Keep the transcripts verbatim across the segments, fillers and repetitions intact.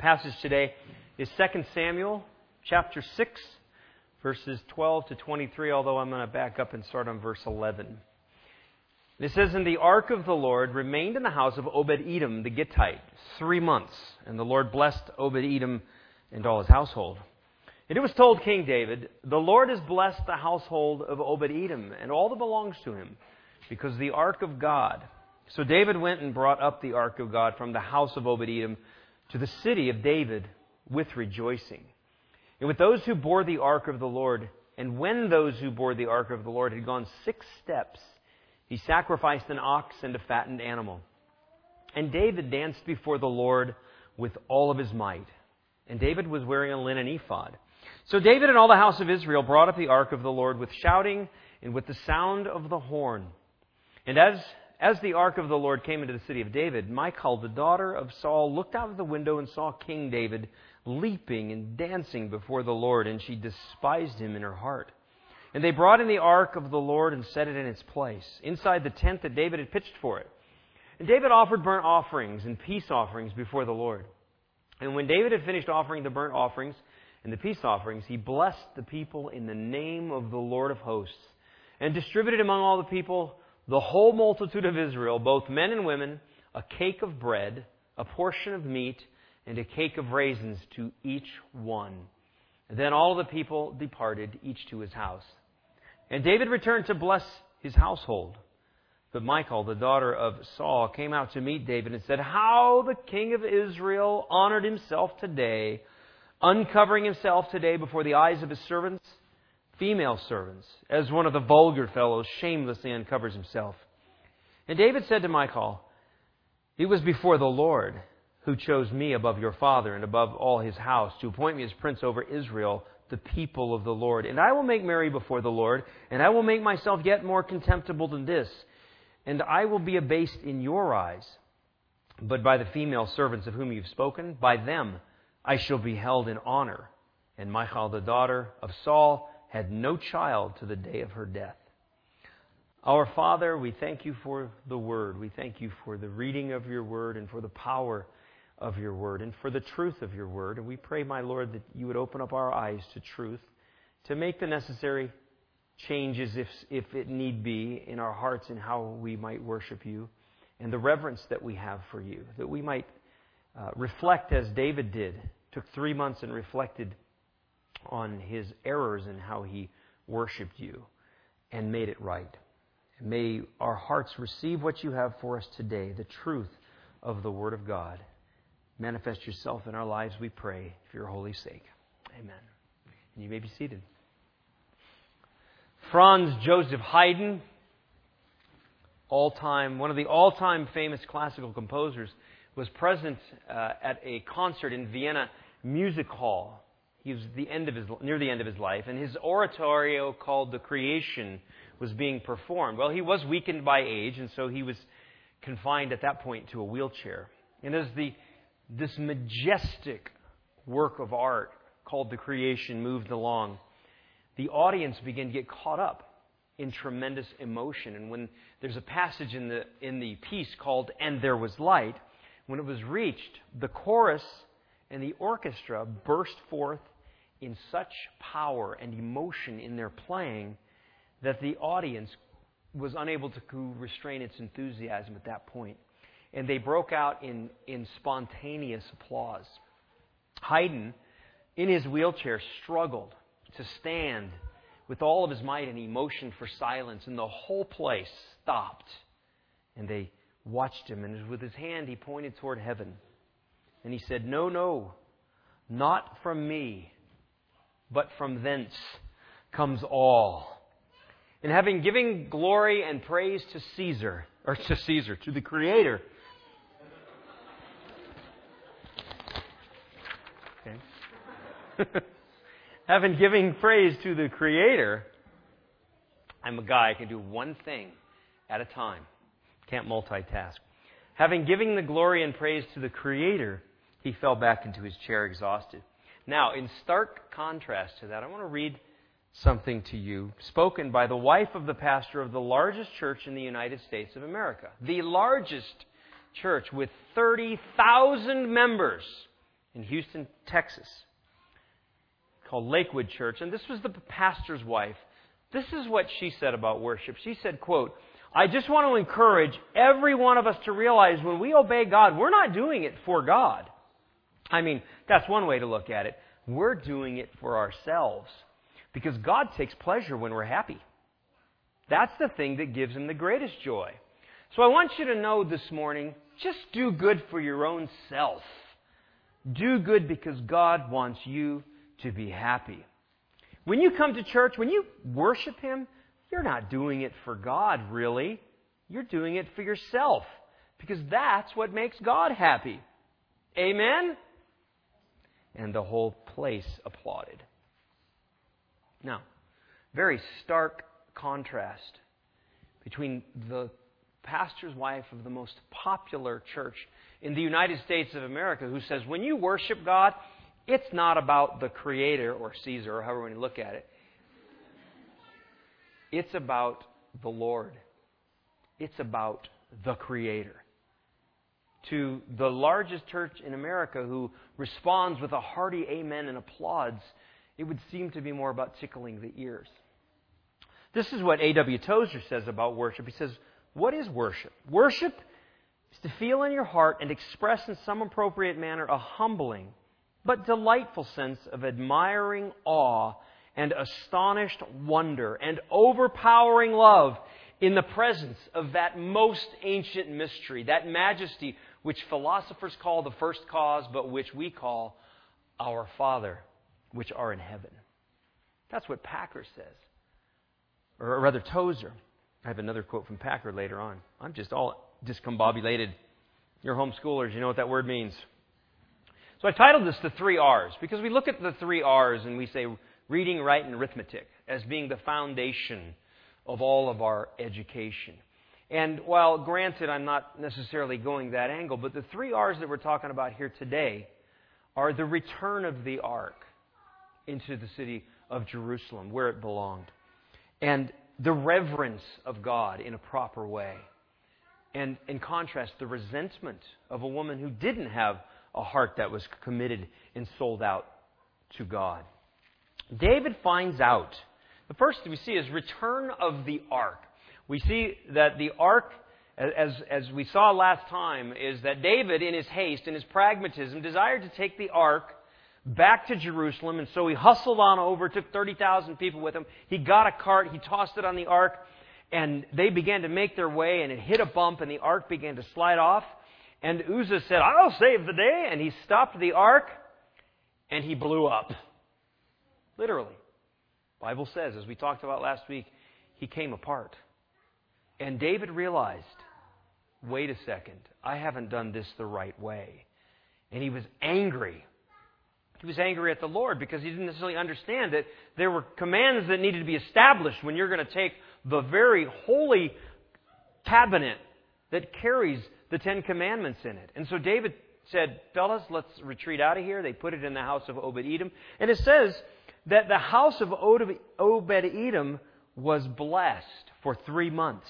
passage today is Second Samuel chapter six, verses twelve to twenty-three, although I'm going to back up and start on verse eleven. It says, "And the ark of the Lord remained in the house of Obed-Edom the Gittite three months, and the Lord blessed Obed-Edom and all his household. And it was told King David, The Lord has blessed the household of Obed-Edom and all that belongs to him, because the ark of God. So David went and brought up the ark of God from the house of Obed-Edom to the city of David with rejoicing. And with those who bore the ark of the Lord, and when those who bore the ark of the Lord had gone six steps, he sacrificed an ox and a fattened animal. And David danced before the Lord with all of his might. And David was wearing a linen ephod. So David and all the house of Israel brought up the ark of the Lord with shouting and with the sound of the horn. And as as the ark of the Lord came into the city of David, Michal, the daughter of Saul, looked out of the window and saw King David leaping and dancing before the Lord, and she despised him in her heart. And they brought in the ark of the Lord and set it in its place, inside the tent that David had pitched for it. And David offered burnt offerings and peace offerings before the Lord. And when David had finished offering the burnt offerings and the peace offerings, he blessed the people in the name of the Lord of hosts, and distributed among all the people, the whole multitude of Israel, both men and women, a cake of bread, a portion of meat, and a cake of raisins to each one. And then all the people departed, each to his house. And David returned to bless his household. But Michal, the daughter of Saul, came out to meet David and said, How the king of Israel honored himself today, uncovering himself today before the eyes of his servants, female servants, as one of the vulgar fellows shamelessly uncovers himself. And David said to Michal, It was before the Lord who chose me above your father and above all his house to appoint me as prince over Israel, the people of the Lord. And I will make merry before the Lord, and I will make myself yet more contemptible than this. And I will be abased in your eyes. But by the female servants of whom you've spoken, by them I shall be held in honor. And Michal, the daughter of Saul, had no child to the day of her death." Our Father, we thank you for the Word. We thank you for the reading of your Word and for the power of your Word and for the truth of your Word. And we pray, my Lord, that you would open up our eyes to truth, to make the necessary changes, if, if it need be, in our hearts and how we might worship you, and the reverence that we have for you, that we might uh, reflect as David did, took three months and reflected on his errors and how he worshipped you and made it right. And may our hearts receive what you have for us today, the truth of the Word of God. Manifest yourself in our lives, we pray, for your holy sake. Amen. And you may be seated. Franz Joseph Haydn, all-time, one of the all-time famous classical composers, was present uh, at a concert in Vienna Music Hall. He was the end of his, near the end of his life, and his oratorio called The Creation was being performed. Well, he was weakened by age, and so he was confined at that point to a wheelchair. And as the this majestic work of art called The Creation moved along, the audience began to get caught up in tremendous emotion. And when there's a passage in the in the piece called "And There Was Light," when it was reached, the chorus and the orchestra burst forth in such power and emotion in their playing that the audience was unable to restrain its enthusiasm at that point. And they broke out in, in spontaneous applause. Haydn, in his wheelchair, struggled to stand with all of his might and emotion for silence, and the whole place stopped. And they watched him, and with his hand he pointed toward heaven. And he said, "No, no, not from me, but from thence comes all. And having given glory and praise to Caesar," or to Caesar, to the Creator. Okay. "Having given praise to the Creator," I'm a guy, I can do one thing at a time. Can't multitask. "Having given the glory and praise to the Creator, he fell back into his chair exhausted." Now, in stark contrast to that, I want to read something to you spoken by the wife of the pastor of the largest church in the United States of America. The largest church with thirty thousand members in Houston, Texas, called Lakewood Church, and this was the pastor's wife. This is what she said about worship. She said, quote, "I just want to encourage every one of us to realize when we obey God, we're not doing it for God. I mean, that's one way to look at it. We're doing it for ourselves. Because God takes pleasure when we're happy. That's the thing that gives Him the greatest joy. So I want you to know this morning, just do good for your own self. Do good because God wants you to be happy. When you come to church, when you worship Him, you're not doing it for God, really. You're doing it for yourself. Because that's what makes God happy. Amen? And the whole place applauded. Now, very stark contrast between the pastor's wife of the most popular church in the United States of America who says, when you worship God, it's not about the Creator or Caesar or however you look at it. It's about the Lord. It's about the Creator. To the largest church in America who responds with a hearty amen and applauds, it would seem to be more about tickling the ears. This is what A W Tozer says about worship. He says, what is worship? Worship is to feel in your heart and express in some appropriate manner a humbling but delightful sense of admiring awe and astonished wonder and overpowering love in the presence of that most ancient mystery, that majesty which philosophers call the first cause, but which we call our Father, which are in heaven. That's what Packer says. Or rather, Tozer. I have another quote from Packer later on. I'm just all discombobulated. You're homeschoolers. You know what that word means. So I titled this The Three R's, because we look at the three R's and we say reading, writing, and arithmetic as being the foundation of all of our education. And while granted, I'm not necessarily going that angle, but the three R's that we're talking about here today are the return of the ark into the city of Jerusalem, where it belonged, and the reverence of God in a proper way. And in contrast, the resentment of a woman who didn't have a heart that was committed and sold out to God. David finds out. The first we see is return of the ark. We see that the ark, as, as we saw last time, is that David, in his haste, in his pragmatism, desired to take the ark back to Jerusalem, and so he hustled on over, took thirty thousand people with him. He got a cart, he tossed it on the ark, and they began to make their way, and it hit a bump, and the ark began to slide off. And Uzzah said, I'll save the day, and he stopped the ark, and he blew up. Literally. The Bible says, as we talked about last week, he came apart. And David realized, wait a second, I haven't done this the right way. And he was angry. He was angry at the Lord because he didn't necessarily understand that there were commands that needed to be established when you're going to take the very holy cabinet that carries the Ten Commandments in it. And so David said, fellas, let's retreat out of here. They put it in the house of Obed-Edom. And it says that the house of Obed-Edom was blessed for three months.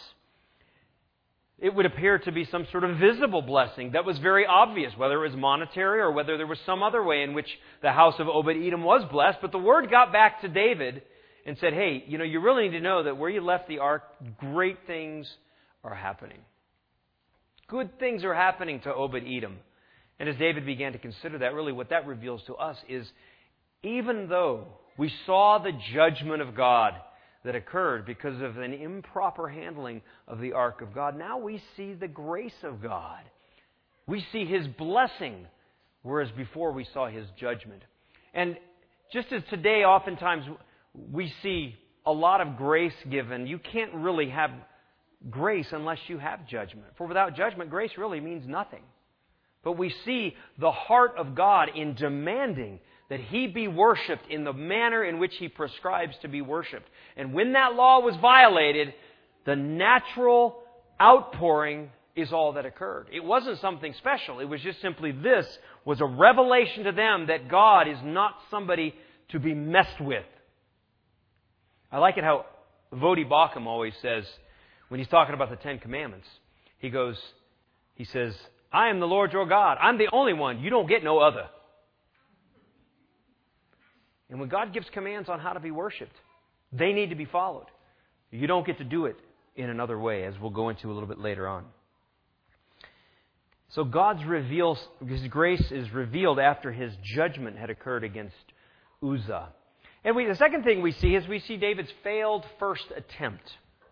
It would appear to be some sort of visible blessing that was very obvious, whether it was monetary or whether there was some other way in which the house of Obed-Edom was blessed. But the word got back to David and said, hey, you know, you really need to know that where you left the ark, great things are happening. Good things are happening to Obed-Edom. And as David began to consider that, really what that reveals to us is even though we saw the judgment of God that occurred because of an improper handling of the ark of God, now we see the grace of God. We see His blessing, whereas before we saw His judgment. And just as today oftentimes we see a lot of grace given, you can't really have grace unless you have judgment. For without judgment, grace really means nothing. But we see the heart of God in demanding that He be worshipped in the manner in which He prescribes to be worshipped. And when that law was violated, the natural outpouring is all that occurred. It wasn't something special. It was just simply this was a revelation to them that God is not somebody to be messed with. I like it how Vodi Bakum always says, when he's talking about the Ten Commandments, he goes, he says, I am the Lord your God. I'm the only one. You don't get no other. And when God gives commands on how to be worshipped, they need to be followed. You don't get to do it in another way, as we'll go into a little bit later on. So God's reveals, His grace is revealed after His judgment had occurred against Uzzah. And we, the second thing we see is we see David's failed first attempt.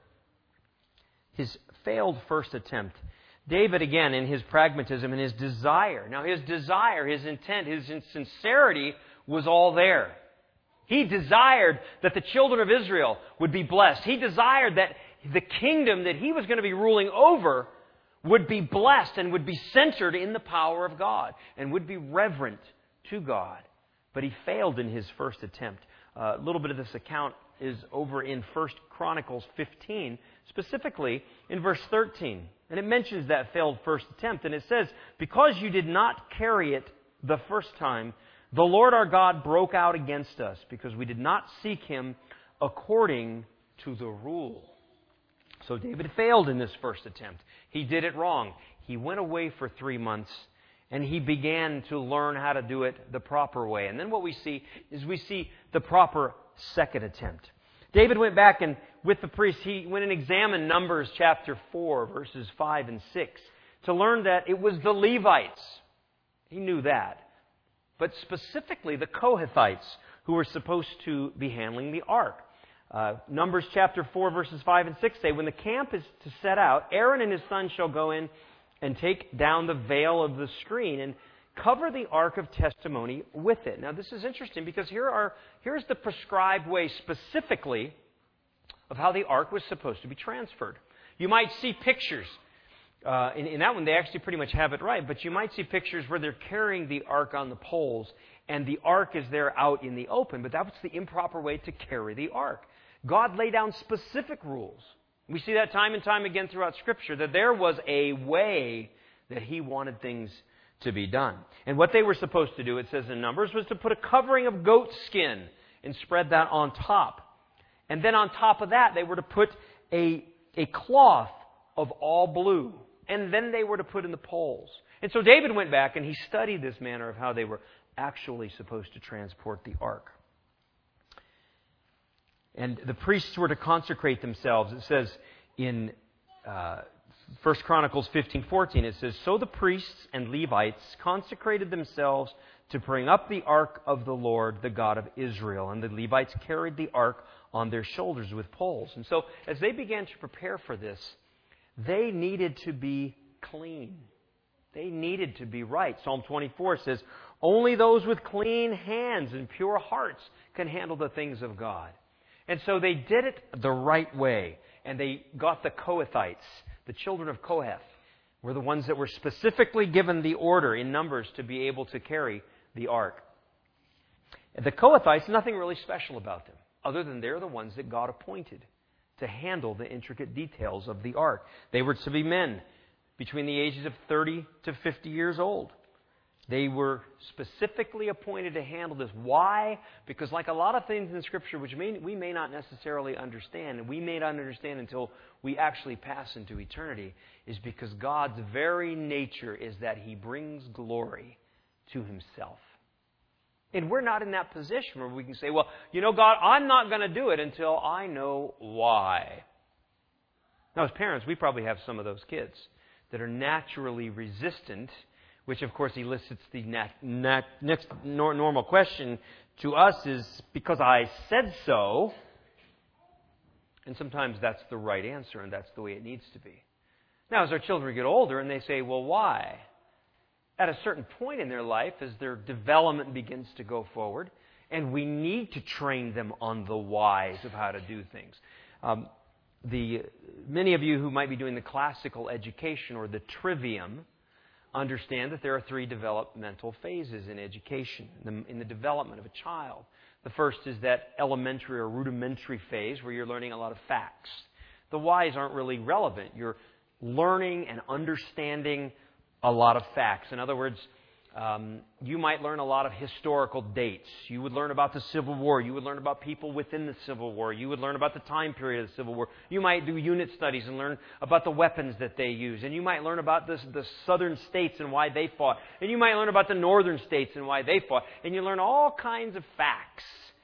His failed first attempt. David, again, in his pragmatism and his desire. Now, his desire, his intent, his sincerity was all there. He desired that the children of Israel would be blessed. He desired that the kingdom that he was going to be ruling over would be blessed and would be centered in the power of God and would be reverent to God. But he failed in his first attempt. Uh, a little bit of this account is over in First Chronicles fifteen, specifically in verse thirteen. And it mentions that failed first attempt. And it says, because you did not carry it the first time, the Lord our God broke out against us because we did not seek Him according to the rule. So David failed in this first attempt. He did it wrong. He went away for three months and he began to learn how to do it the proper way. And then what we see is we see the proper second attempt. David went back and with the priest, he went and examined Numbers chapter four, verses five and six, to learn that it was the Levites. He knew that. But specifically the Kohathites who were supposed to be handling the ark. Uh, Numbers chapter four, verses five and six say, when the camp is to set out, Aaron and his sons shall go in and take down the veil of the screen and cover the ark of testimony with it. Now, this is interesting because here are here's the prescribed way specifically of how the ark was supposed to be transferred. You might see pictures. Uh, in, in that one, they actually pretty much have it right. But you might see pictures where they're carrying the ark on the poles and the ark is there out in the open. But that was the improper way to carry the ark. God laid down specific rules. We see that time and time again throughout Scripture, that there was a way that He wanted things to be done. And what they were supposed to do, it says in Numbers, was to put a covering of goat skin and spread that on top. And then on top of that, they were to put a, a cloth of all blue. And then they were to put in the poles. And so David went back and he studied this manner of how they were actually supposed to transport the ark. And the priests were to consecrate themselves. It says in uh, First Chronicles fifteen fourteen, it says, so the priests and Levites consecrated themselves to bring up the ark of the Lord, the God of Israel. And the Levites carried the ark on their shoulders with poles. And so as they began to prepare for this, they needed to be clean. They needed to be right. Psalm twenty-four says, only those with clean hands and pure hearts can handle the things of God. And so they did it the right way. And they got the Kohathites, the children of Kohath, were the ones that were specifically given the order in Numbers to be able to carry the ark. The Kohathites, nothing really special about them, other than they're the ones that God appointed to handle the intricate details of the ark. They were to be men between the ages of thirty to fifty years old. They were specifically appointed to handle this. Why? Because like a lot of things in Scripture, which may, we may not necessarily understand, and we may not understand until we actually pass into eternity, is because God's very nature is that He brings glory to Himself. And we're not in that position where we can say, well, you know, God, I'm not going to do it until I know why. Now, as parents, we probably have some of those kids that are naturally resistant, which, of course, elicits the nat- nat- next nor- normal question to us is, because I said so. And sometimes that's the right answer, and that's the way it needs to be. Now, as our children get older and they say, well, why? At a certain point in their life, as their development begins to go forward, and we need to train them on the whys of how to do things. Um, the many of you who might be doing the classical education or the trivium understand that there are three developmental phases in education, in the, in the development of a child. The first is that elementary or rudimentary phase where you're learning a lot of facts. The whys aren't really relevant. You're learning and understanding a lot of facts. In other words, um, you might learn a lot of historical dates. You would learn about the Civil War. You would learn about people within the Civil War. You would learn about the time period of the Civil War. You might do unit studies and learn about the weapons that they use. And you might learn about this, the southern states and why they fought. And you might learn about the northern states and why they fought. And you learn all kinds of facts.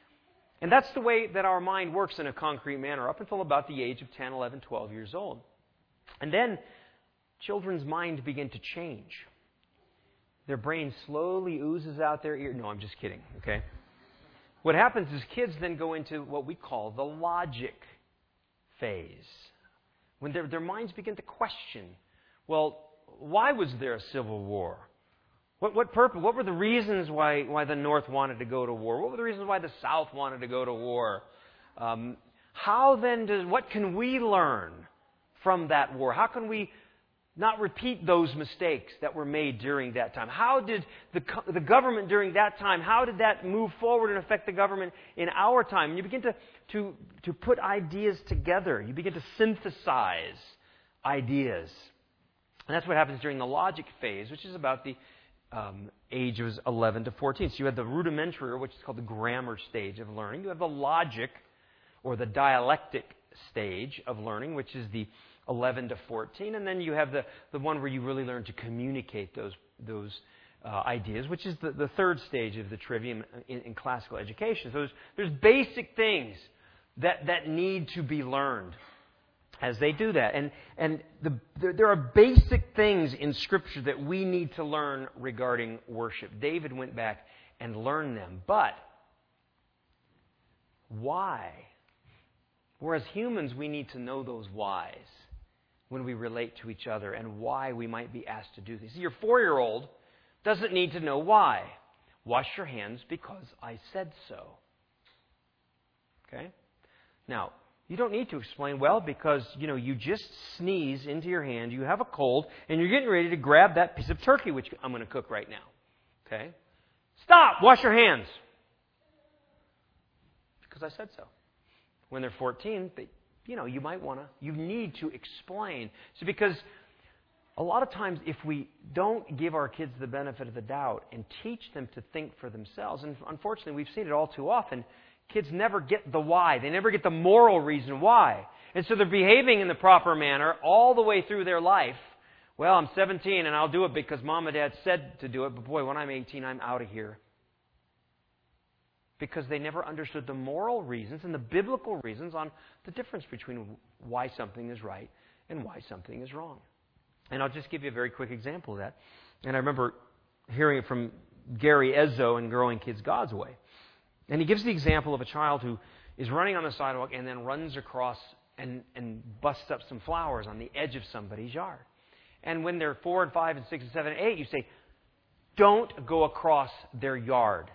And that's the way that our mind works in a concrete manner up until about the age of ten, eleven, twelve years old. And then children's minds begin to change. Their brain slowly oozes out their ear. No, I'm just kidding, okay? What happens is kids then go into what we call the logic phase. When their, their minds begin to question, well, why was there a civil war? What, what purpose? What were the reasons why, why the North wanted to go to war? What were the reasons why the South wanted to go to war? Um, how then does, what can we learn from that war? How can we not repeat those mistakes that were made during that time? How did the, the government during that time, how did that move forward and affect the government in our time? And you begin to, to, to put ideas together. You begin to synthesize ideas. And that's what happens during the logic phase, which is about the um, ages eleven to fourteen. So you have the rudimentary, or which is called the grammar stage of learning. You have the logic, or the dialectic stage of learning, which is the eleven to fourteen. And then you have the, the one where you really learn to communicate those, those uh, ideas, which is the, the third stage of the trivium in, in classical education. So there's, there's basic things that, that need to be learned as they do that. And, and the, there, there are basic things in Scripture that we need to learn regarding worship. David went back and learned them. But why? Whereas humans, we need to know those whys when we relate to each other and why we might be asked to do things. Your four-year-old doesn't need to know why. Wash your hands because I said so. Okay? Now, you don't need to explain, well, because, you know, you just sneeze into your hand, you have a cold, and you're getting ready to grab that piece of turkey, which I'm going to cook right now. Okay? Stop! Wash your hands! Because I said so. When they're fourteen, they, you know, you might want to, you need to explain. So because a lot of times if we don't give our kids the benefit of the doubt and teach them to think for themselves, and unfortunately we've seen it all too often, kids never get the why. They never get the moral reason why. And so they're behaving in the proper manner all the way through their life. Well, I'm seventeen and I'll do it because mom and dad said to do it, but boy, when I'm eighteen, I'm out of here. Because they never understood the moral reasons and the biblical reasons on the difference between why something is right and why something is wrong. And I'll just give you a very quick example of that. And I remember hearing it from Gary Ezzo in Growing Kids God's Way. And he gives the example of a child who is running on the sidewalk and then runs across and, and busts up some flowers on the edge of somebody's yard. And when they're four and five and six and seven and eight, you say, don't go across their yard.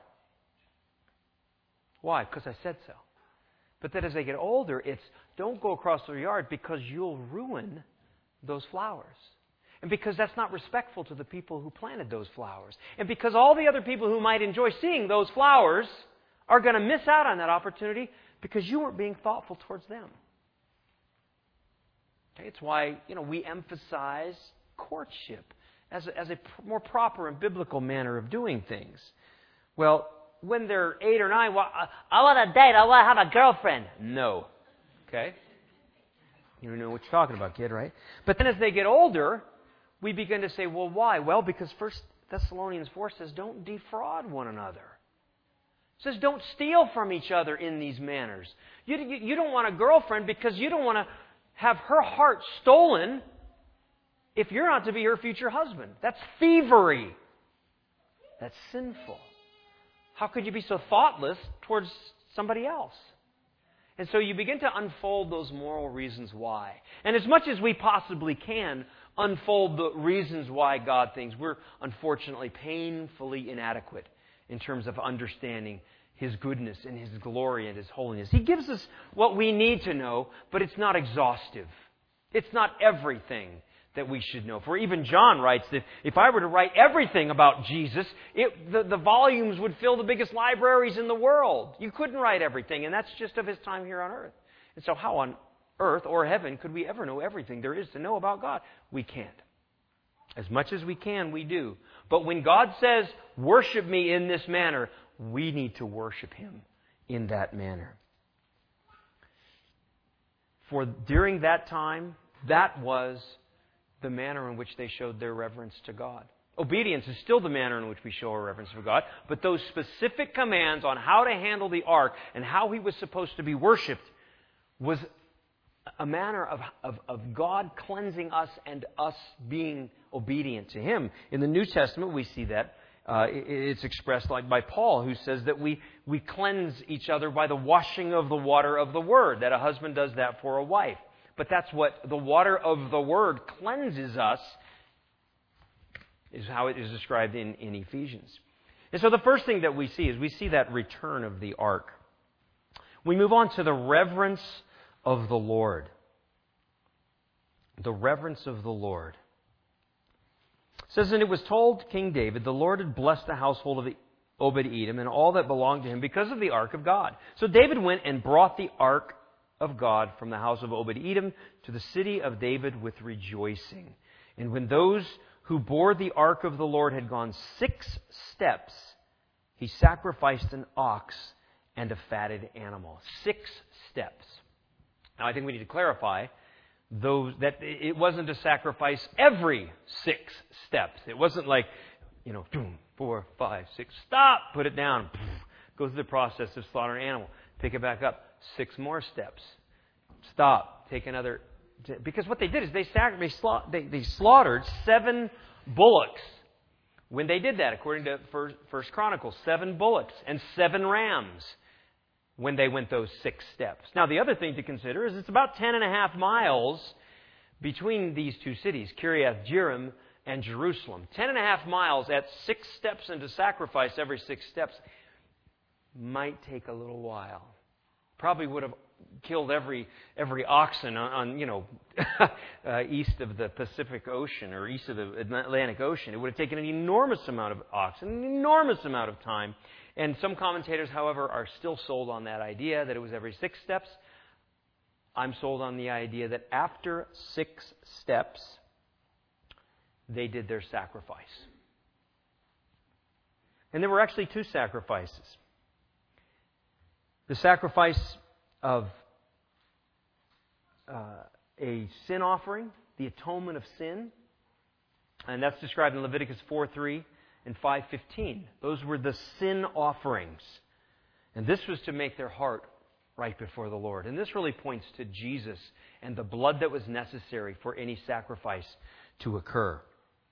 Why? Because I said so. But then as they get older, it's don't go across their yard because you'll ruin those flowers. And because that's not respectful to the people who planted those flowers. And because all the other people who might enjoy seeing those flowers are going to miss out on that opportunity because you weren't being thoughtful towards them. Okay, it's why, you know, we emphasize courtship as a, as a more proper and biblical manner of doing things. Well, when they're eight or nine, well, I want to date, I want to have a girlfriend. No. Okay? You know what you're talking about, kid, right? But then as they get older, we begin to say, well, why? Well, because First Thessalonians four says, don't defraud one another. It says, don't steal from each other in these manners. You, you, you don't want a girlfriend because you don't want to have her heart stolen if you're not to be her future husband. That's thievery. That's sinful. How could you be so thoughtless towards somebody else? And so you begin to unfold those moral reasons why. And as much as we possibly can unfold the reasons why God thinks, we're unfortunately painfully inadequate in terms of understanding His goodness and His glory and His holiness. He gives us what we need to know, but it's not exhaustive. It's not everything that we should know. For even John writes that if I were to write everything about Jesus, it, the, the volumes would fill the biggest libraries in the world. You couldn't write everything, and that's just of His time here on earth. And so how on earth or heaven could we ever know everything there is to know about God? We can't. As much as we can, we do. But when God says, worship me in this manner, we need to worship Him in that manner. For during that time, that was the manner in which they showed their reverence to God. Obedience is still the manner in which we show our reverence for God, but those specific commands on how to handle the ark and how He was supposed to be worshipped was a manner of, of, of God cleansing us and us being obedient to Him. In the New Testament, we see that. Uh, it's expressed like by Paul, who says that we, we cleanse each other by the washing of the water of the Word, that a husband does that for a wife. But that's what the water of the Word cleanses us, is how it is described in, in Ephesians. And so the first thing that we see is we see that return of the ark. We move on to the reverence of the Lord. The reverence of the Lord. It says, and it was told King David, the Lord had blessed the household of Obed-Edom and all that belonged to him because of the ark of God. So David went and brought the ark of God from the house of Obed-Edom to the city of David with rejoicing. And when those who bore the ark of the Lord had gone six steps, he sacrificed an ox and a fatted animal. Six steps. Now I think we need to clarify those that it wasn't a sacrifice every six steps. It wasn't like, you know, boom, four, five, six, stop, put it down, go through the process of slaughtering an animal, pick it back up, six more steps, stop, take another. Because what they did is they sac- they, sla- they, they slaughtered seven bullocks. When they did that, according to First Chronicles, seven bullocks and seven rams when they went those six steps. Now, the other thing to consider is it's about ten and a half miles between these two cities, Kiriath Jearim and Jerusalem. Ten and a half miles at six steps into sacrifice every six steps might take a little while. Probably would have killed every every oxen on, on you know uh, east of the Pacific Ocean or east of the Atlantic Ocean. It would have taken an enormous amount of oxen, an enormous amount of time. And some commentators, however, are still sold on that idea that it was every six steps. I'm sold on the idea that after six steps, they did their sacrifice. And there were actually two sacrifices. The sacrifice of uh, a sin offering, the atonement of sin, and that's described in Leviticus four three and five fifteen. Those were the sin offerings. And this was to make their heart right before the Lord. And this really points to Jesus and the blood that was necessary for any sacrifice to occur.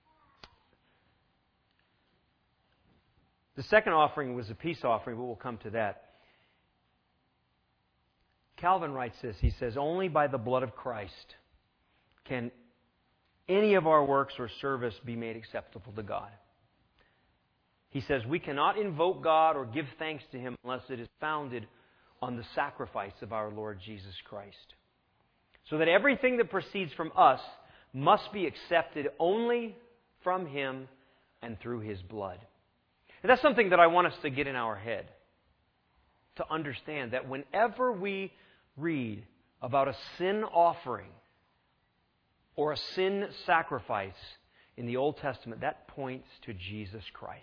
The second offering was a peace offering, but we'll come to that. Calvin writes this. He says, only by the blood of Christ can any of our works or service be made acceptable to God. He says, we cannot invoke God or give thanks to Him unless it is founded on the sacrifice of our Lord Jesus Christ. So that everything that proceeds from us must be accepted only from Him and through His blood. And that's something that I want us to get in our head. To understand that whenever we read about a sin offering or a sin sacrifice in the Old Testament, that points to Jesus Christ.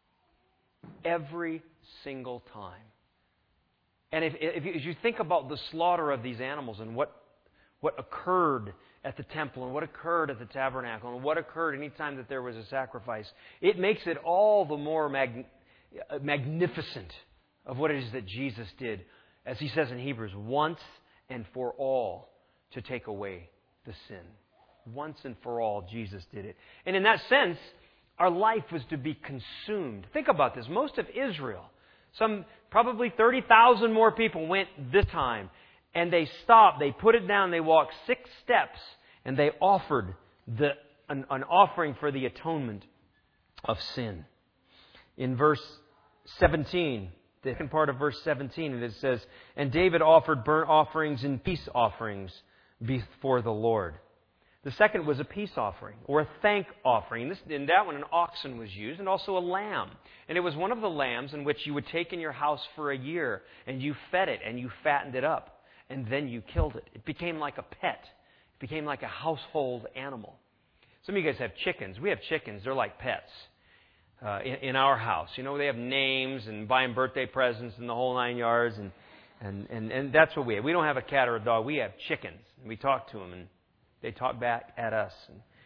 Every single time. And if, if you, as you think about the slaughter of these animals and what, what occurred at the temple and what occurred at the tabernacle and what occurred any time that there was a sacrifice, it makes it all the more mag, magnificent of what it is that Jesus did, as He says in Hebrews, once and for all to take away the sin. Once and for all, Jesus did it. And in that sense, our life was to be consumed. Think about this. Most of Israel, some probably thirty thousand more people went this time. And they stopped, they put it down, they walked six steps, and they offered the, an, an offering for the atonement of sin. In verse seventeen, the second part of verse seventeen, it says, and David offered burnt offerings and peace offerings before the Lord. The second was a peace offering, or a thank offering. In, this, in that one, an oxen was used, and also a lamb. And it was one of the lambs in which you would take in your house for a year, and you fed it, and you fattened it up, and then you killed it. It became like a pet. It became like a household animal. Some of you guys have chickens. We have chickens. They're like pets uh, in, in our house. You know, they have names and buy them birthday presents and the whole nine yards, and, and, and, and that's what we have. We don't have a cat or a dog. We have chickens, and we talk to them, and they talk back at us. And,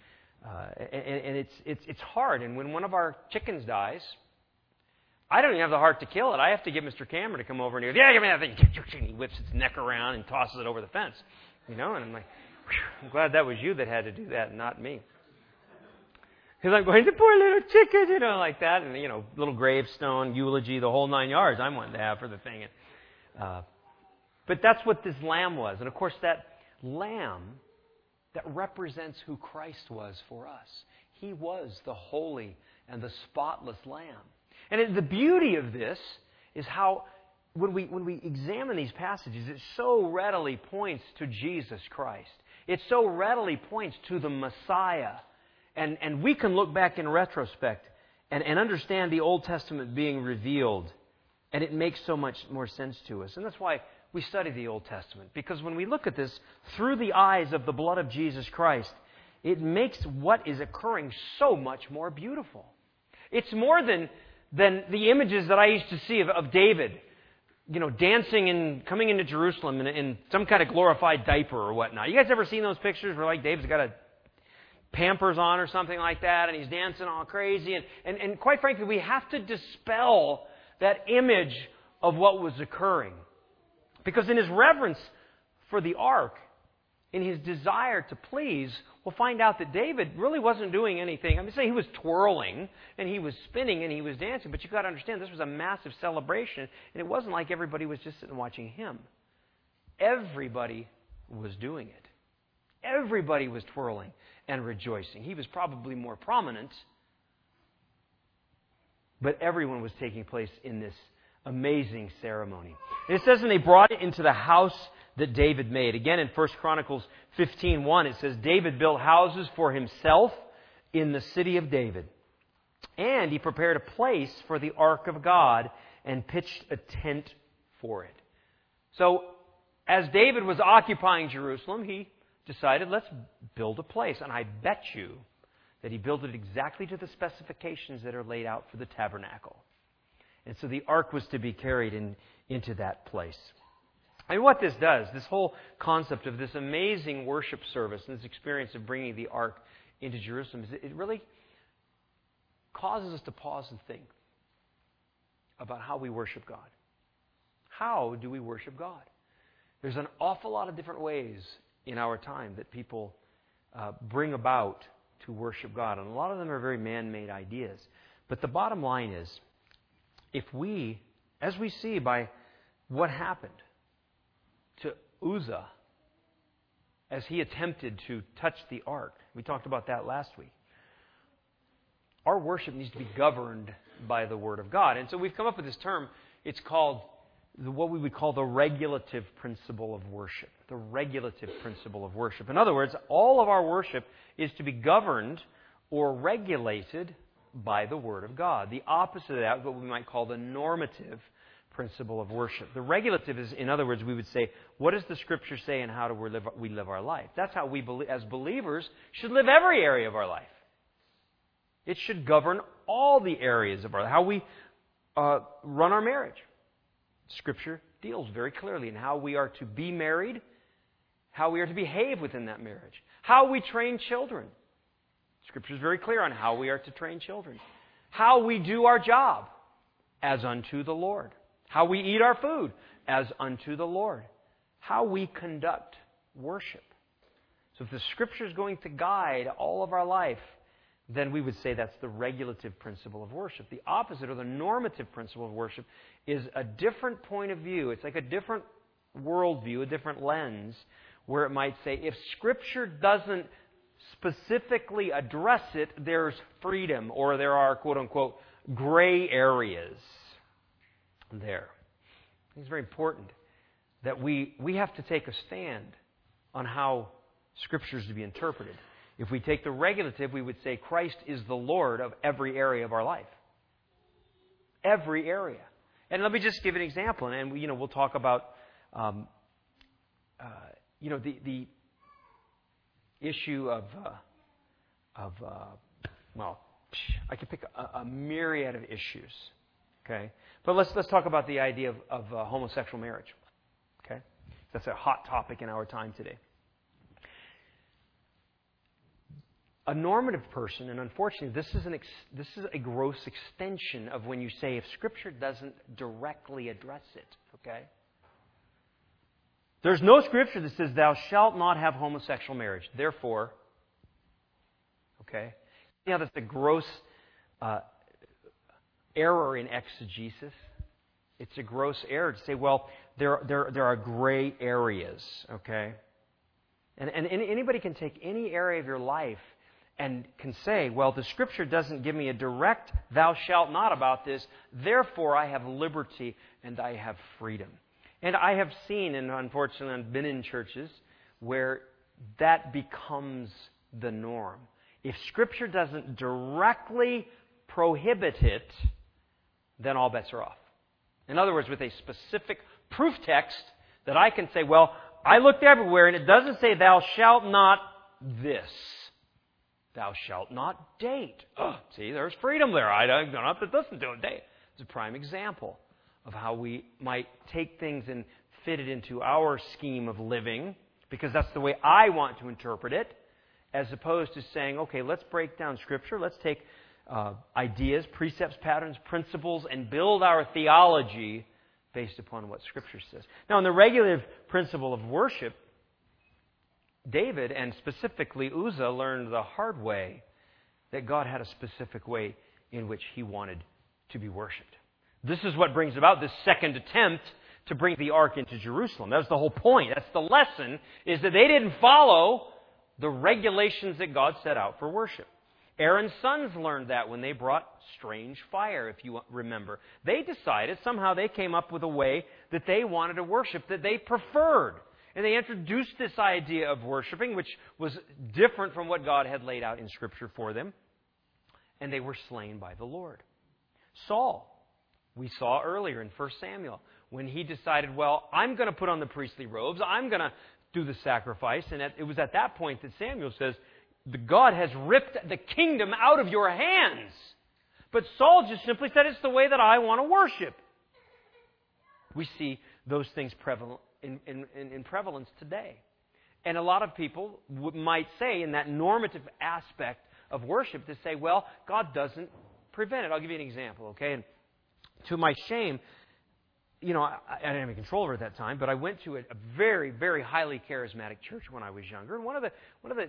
Uh, and, and it's, it's, it's hard. And when one of our chickens dies, I don't even have the heart to kill it. I have to get Mister Cameron to come over and he goes, yeah, give me that thing. And he whips its neck around and tosses it over the fence. You know, and I'm like, I'm glad that was you that had to do that and not me. Because I'm going, the poor little chicken, you know, like that. And, you know, little gravestone, eulogy, the whole nine yards I'm wanting to have for the thing. And, uh, but that's what this lamb was. And, of course, that lamb that represents who Christ was for us. He was the holy and the spotless lamb. And it, the beauty of this is how, when we, when we examine these passages, it so readily points to Jesus Christ. It so readily points to the Messiah. And, and we can look back in retrospect and, and understand the Old Testament being revealed. And it makes so much more sense to us. And that's why we study the Old Testament. Because when we look at this through the eyes of the blood of Jesus Christ, it makes what is occurring so much more beautiful. It's more than, than the images that I used to see of, of David, you know, dancing and coming into Jerusalem in, in some kind of glorified diaper or whatnot. You guys ever seen those pictures where like David's got a Pampers on or something like that, and he's dancing all crazy. And, and, and quite frankly, we have to dispel that image of what was occurring. Because in his reverence for the ark, in his desire to please, we'll find out that David really wasn't doing anything. I mean, say he was twirling, and he was spinning, and he was dancing, but you've got to understand, this was a massive celebration, and it wasn't like everybody was just sitting watching him. Everybody was doing it. Everybody was twirling and rejoicing. He was probably more prominent, but everyone was taking place in this amazing ceremony. And it says, and they brought it into the house that David made. Again, in First Chronicles fifteen one, it says, David built houses for himself in the city of David. And he prepared a place for the ark of God and pitched a tent for it. So, as David was occupying Jerusalem, he decided, let's build a place. And I bet you that he built it exactly to the specifications that are laid out for the tabernacle. And so the ark was to be carried in, into that place. And what this does, this whole concept of this amazing worship service and this experience of bringing the ark into Jerusalem, is it really causes us to pause and think about how we worship God. How do we worship God? There's an awful lot of different ways in our time that people uh, bring about to worship God. And a lot of them are very man-made ideas. But the bottom line is, if we, as we see by what happened to Uzzah as he attempted to touch the ark, we talked about that last week, our worship needs to be governed by the Word of God. And so we've come up with this term, it's called the, what we would call the regulative principle of worship. The regulative principle of worship. In other words, all of our worship is to be governed or regulated by the Word of God. The opposite of that is what we might call the normative principle of worship. The regulative is, in other words, we would say, what does the Scripture say and how do we live, we live our life? That's how we, as believers, should live every area of our life. It should govern all the areas of our life. How we uh, run our marriage. Scripture deals very clearly in how we are to be married, how we are to behave within that marriage, how we train children. Scripture is very clear on how we are to train children, how we do our job as unto the Lord, how we eat our food as unto the Lord, how we conduct worship. So if the Scripture is going to guide all of our life, then we would say that's the regulative principle of worship. The opposite, or the normative principle of worship, is a different point of view. It's like a different worldview, a different lens, where it might say, if Scripture doesn't specifically address it, there's freedom, or there are, quote-unquote, gray areas there. It's very important that we, we have to take a stand on how Scripture is to be interpreted. If we take the regulative, we would say Christ is the Lord of every area of our life. Every area. And let me just give an example, and you know we'll talk about um, uh, you know the the issue of uh, of uh, well, I could pick a, a myriad of issues. Okay, but let's let's talk about the idea of, of uh, homosexual marriage. Okay, that's a hot topic in our time today. a normative person, and unfortunately this is, an ex, this is a gross extension of when you say if Scripture doesn't directly address it, okay? There's no Scripture that says, thou shalt not have homosexual marriage. Therefore, okay? You know, that's a gross uh, error in exegesis. It's a gross error to say, well, there, there, there are gray areas, okay? And, and anybody can take any area of your life and can say, well, the Scripture doesn't give me a direct thou shalt not about this, therefore I have liberty and I have freedom. And I have seen, and unfortunately I've been in churches, where that becomes the norm. If Scripture doesn't directly prohibit it, then all bets are off. In other words, with a specific proof text that I can say, well, I looked everywhere and it doesn't say thou shalt not this. Thou shalt not date. Oh, see, there's freedom there. I don't have to listen to it. Date. It's a prime example of how we might take things and fit it into our scheme of living, because that's the way I want to interpret it, as opposed to saying, okay, let's break down Scripture. Let's take uh, ideas, precepts, patterns, principles, and build our theology based upon what Scripture says. Now, in the regulative principle of worship, David, and specifically Uzzah, learned the hard way that God had a specific way in which He wanted to be worshipped. This is what brings about this second attempt to bring the ark into Jerusalem. That's the whole point. That's the lesson, is that they didn't follow the regulations that God set out for worship. Aaron's sons learned that when they brought strange fire, if you remember. They decided, somehow they came up with a way that they wanted to worship, that they preferred. And they introduced this idea of worshiping, which was different from what God had laid out in Scripture for them. And they were slain by the Lord. Saul, we saw earlier in First Samuel, when he decided, well, I'm going to put on the priestly robes, I'm going to do the sacrifice. And it was at that point that Samuel says, the God has ripped the kingdom out of your hands. But Saul just simply said, it's the way that I want to worship. We see those things prevalent in, in, in prevalence today. And a lot of people might say in that normative aspect of worship to say, well, God doesn't prevent it. I'll give you an example, okay? And to my shame, you know, I, I didn't have any control over it at that time, but I went to a, a very, very highly charismatic church when I was younger. And one of the one of the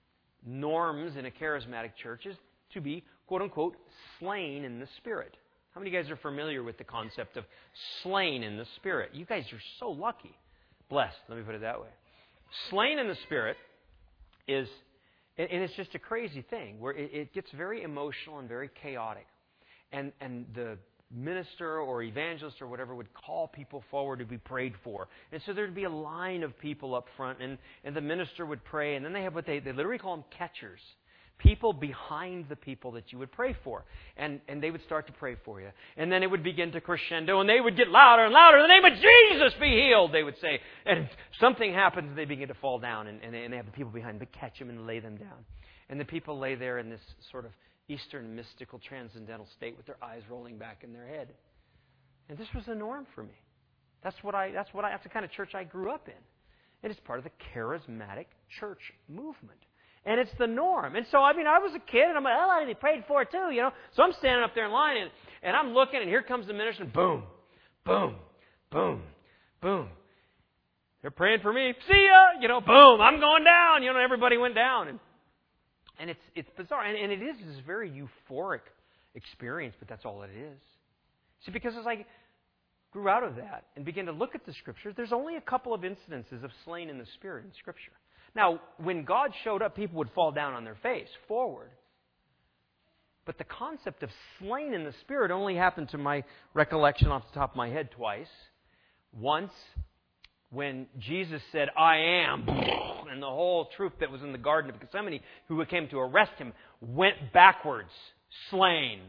norms in a charismatic church is to be, quote unquote, slain in the Spirit. How many of you guys are familiar with the concept of slain in the Spirit? You guys are so lucky. Blessed, let me put it that way. Slain in the Spirit is, and it's just a crazy thing, where it, it gets very emotional and very chaotic. And, and the minister or evangelist or whatever would call people forward to be prayed for. And so there'd be a line of people up front, and, and the minister would pray, and then they have what they, they literally call them catchers. People behind the people that you would pray for. And, and they would start to pray for you. And then it would begin to crescendo, and they would get louder and louder. In the name of Jesus, be healed, they would say. And something happens, and they begin to fall down, and, and, they, and they have the people behind them to catch them and lay them down. And the people lay there in this sort of Eastern mystical transcendental state with their eyes rolling back in their head. And this was the norm for me. That's what I, that's what I, that's the kind of church I grew up in. And it's part of the charismatic church movement. And it's the norm. And so, I mean, I was a kid, and I'm like, oh, I prayed for it too, you know. So I'm standing up there in line, and, and I'm looking, and here comes the minister, and boom, boom, boom, boom. They're praying for me. See ya! You know, boom, I'm going down. You know, everybody went down. And And it's it's bizarre. And, and it is this very euphoric experience, but that's all it is. See, because as I grew out of that and began to look at the Scriptures, there's only a couple of incidences of slain in the Spirit in Scripture. Now, when God showed up, people would fall down on their face, forward. But the concept of slain in the Spirit only happened to my recollection off the top of my head twice. Once, when Jesus said, I am, and the whole troop that was in the Garden of Gethsemane who came to arrest Him went backwards, slain.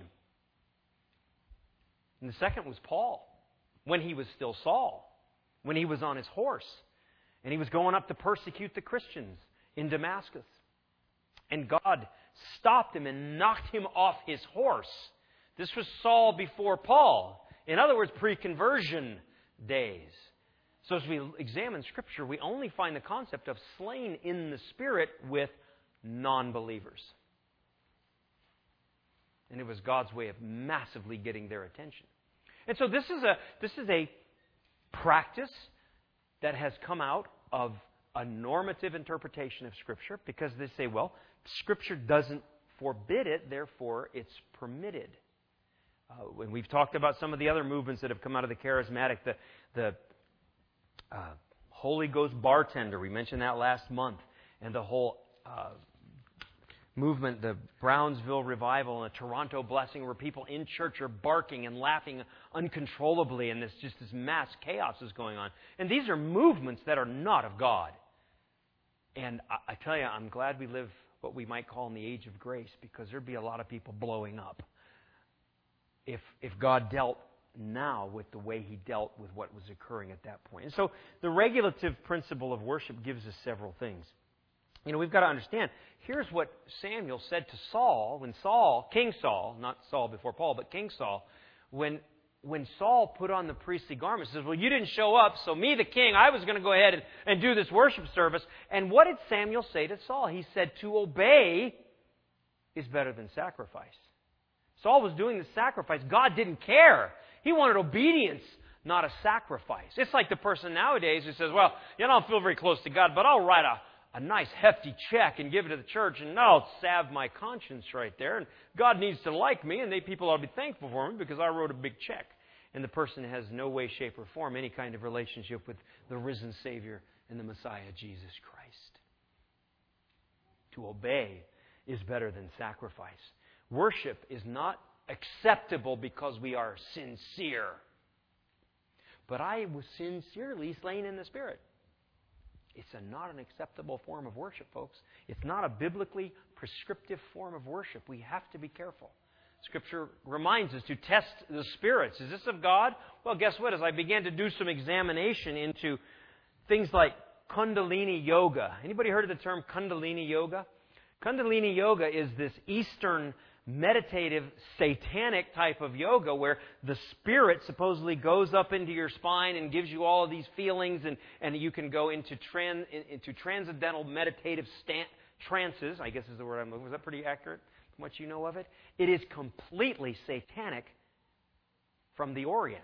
And the second was Paul, when he was still Saul, when he was on his horse, and he was going up to persecute the Christians in Damascus. And God stopped him and knocked him off his horse. This was Saul before Paul. In other words, pre-conversion days. So as we examine Scripture, we only find the concept of slain in the Spirit with non-believers. And it was God's way of massively getting their attention. And so this is a this is a practice that has come out of a normative interpretation of Scripture, because they say, well, Scripture doesn't forbid it, therefore it's permitted. Uh, when we've talked about some of the other movements that have come out of the charismatic, the the uh, Holy Ghost bartender, we mentioned that last month, and the whole uh, movement, the Brownsville revival and the Toronto blessing, where people in church are barking and laughing uncontrollably, and this just this mass chaos is going on. And these are movements that are not of God. And I, I tell you, I'm glad we live what we might call in the age of grace, because there'd be a lot of people blowing up if if God dealt now with the way He dealt with what was occurring at that point. And so the regulative principle of worship gives us several things. You know, we've got to understand, here's what Samuel said to Saul, when Saul, King Saul, not Saul before Paul, but King Saul, when when Saul put on the priestly garments, says, well, you didn't show up, so me, the king, I was going to go ahead and, and do this worship service. And what did Samuel say to Saul? He said, to obey is better than sacrifice. Saul was doing the sacrifice. God didn't care. He wanted obedience, not a sacrifice. It's like the person nowadays who says, well, you know, I don't feel very close to God, but I'll write a a nice hefty check and give it to the church, and I'll salve my conscience right there. And God needs to like me, and they people ought to be thankful for me because I wrote a big check. And the person has no way, shape, or form any kind of relationship with the risen Savior and the Messiah, Jesus Christ. To obey is better than sacrifice. Worship is not acceptable because we are sincere. But I was sincerely slain in the Spirit. It's a, not an acceptable form of worship, folks. It's not a biblically prescriptive form of worship. We have to be careful. Scripture reminds us to test the spirits. Is this of God? Well, guess what? As I began to do some examination into things like Kundalini Yoga. Anybody heard of the term Kundalini Yoga? Kundalini Yoga is this Eastern meditative, satanic type of yoga where the spirit supposedly goes up into your spine and gives you all of these feelings, and, and you can go into tran, into transcendental meditative stan, trances, I guess is the word I'm looking for. Was that pretty accurate from what you know of it? It is completely satanic from the Orient.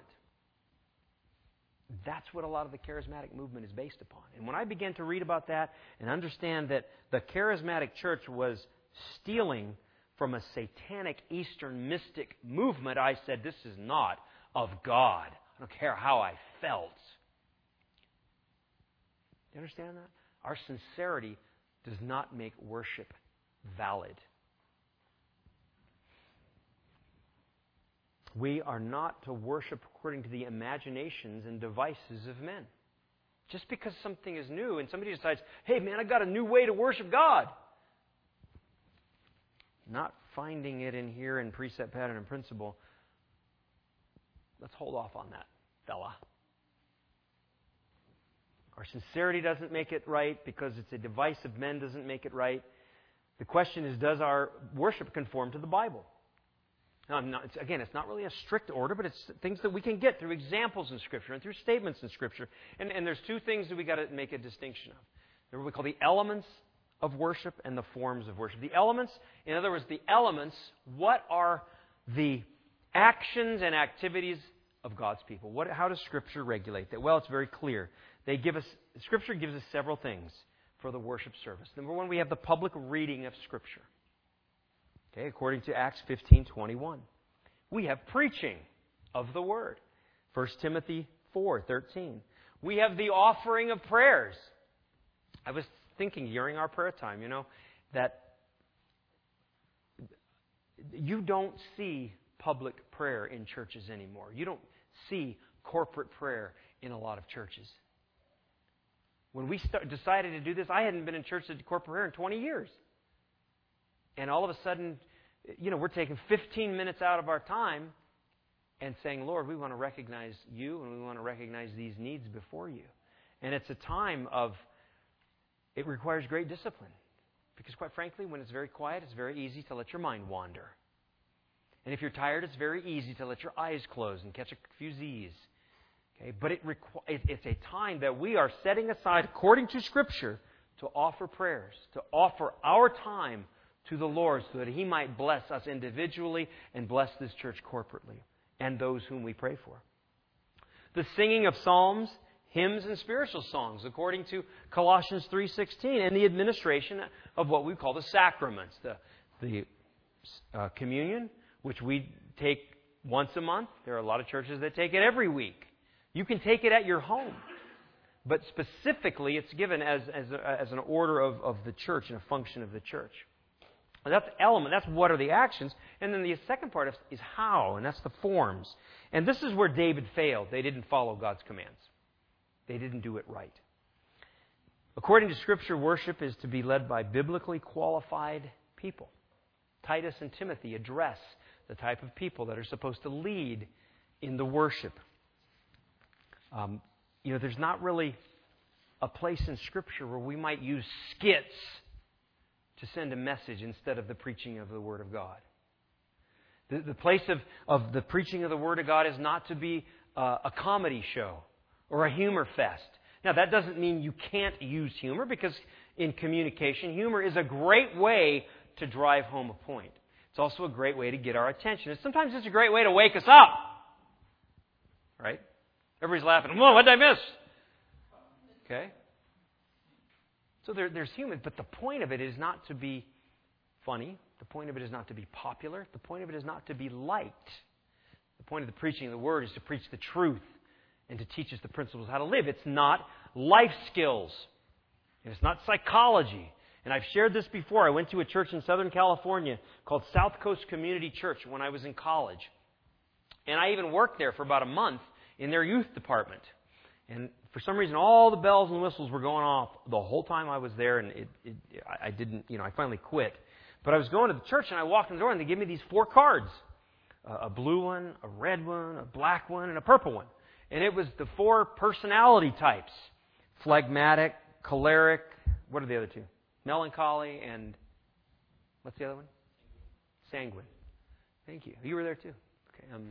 That's what a lot of the charismatic movement is based upon. And when I began to read about that and understand that the charismatic church was stealing from a satanic Eastern mystic movement, I said, this is not of God. I don't care how I felt. Do you understand that? Our sincerity does not make worship valid. We are not to worship according to the imaginations and devices of men. Just because something is new and somebody decides, hey man, I got a new way to worship God. Not finding it in here in precept, pattern, and principle. Let's hold off on that, fella. Our sincerity doesn't make it right because it's a device of men doesn't make it right. The question is, does our worship conform to the Bible? Now, not, it's, again, it's not really a strict order, but it's things that we can get through examples in Scripture and through statements in Scripture. And, and there's two things that we got to make a distinction of. They're what we call the elements of worship and the forms of worship. The elements, in other words, the elements, what are the actions and activities of God's people? What, how does Scripture regulate that? Well, it's very clear. They give us, Scripture gives us several things for the worship service. Number one, we have the public reading of Scripture. Okay, according to Acts fifteen twenty-one. We have preaching of the Word. First Timothy four thirteen. We have the offering of prayers. I was thinking during our prayer time, you know, that you don't see public prayer in churches anymore. You don't see corporate prayer in a lot of churches. When we start, decided to do this, I hadn't been in church at corporate prayer in twenty years. And all of a sudden, you know, we're taking fifteen minutes out of our time and saying, Lord, we want to recognize you and we want to recognize these needs before you. And it's a time of, it requires great discipline. Because quite frankly, when it's very quiet, it's very easy to let your mind wander. And if you're tired, it's very easy to let your eyes close and catch a few Z's. Okay? But it requ- it, it's a time that we are setting aside, according to Scripture, to offer prayers, to offer our time to the Lord so that He might bless us individually and bless this church corporately and those whom we pray for. The singing of psalms, hymns, and spiritual songs, according to Colossians three sixteen, and the administration of what we call the sacraments, the, the uh, communion, which we take once a month. There are a lot of churches that take it every week. You can take it at your home. But specifically, it's given as, as, a, as an order of, of the church and a function of the church. And that's the element. That's what are the actions. And then the second part is, is how, and that's the forms. And this is where David failed. They didn't follow God's commands. They didn't do it right. According to Scripture, worship is to be led by biblically qualified people. Titus and Timothy address the type of people that are supposed to lead in the worship. Um, you know, there's not really a place in Scripture where we might use skits to send a message instead of the preaching of the Word of God. The, the place of, of the preaching of the Word of God is not to be uh, a comedy show or a humor fest. Now, that doesn't mean you can't use humor, because in communication, humor is a great way to drive home a point. It's also a great way to get our attention. And sometimes it's a great way to wake us up. Right? Everybody's laughing. Whoa, what did I miss? Okay? So there, there's humor, but the point of it is not to be funny. The point of it is not to be popular. The point of it is not to be liked. The point of the preaching of the Word is to preach the truth and to teach us the principles of how to live. It's not life skills. And it's not psychology. And I've shared this before. I went to a church in Southern California called South Coast Community Church when I was in college. And I even worked there for about a month in their youth department. And for some reason, all the bells and whistles were going off the whole time I was there, and it, it, I didn't, you know, I finally quit. But I was going to the church, and I walked in the door, and they gave me these four cards. Uh, a blue one, a red one, a black one, and a purple one. And it was the four personality types. Phlegmatic, choleric, what are the other two? Melancholy, and what's the other one? Sanguine. Thank you. You were there too. Okay. Um,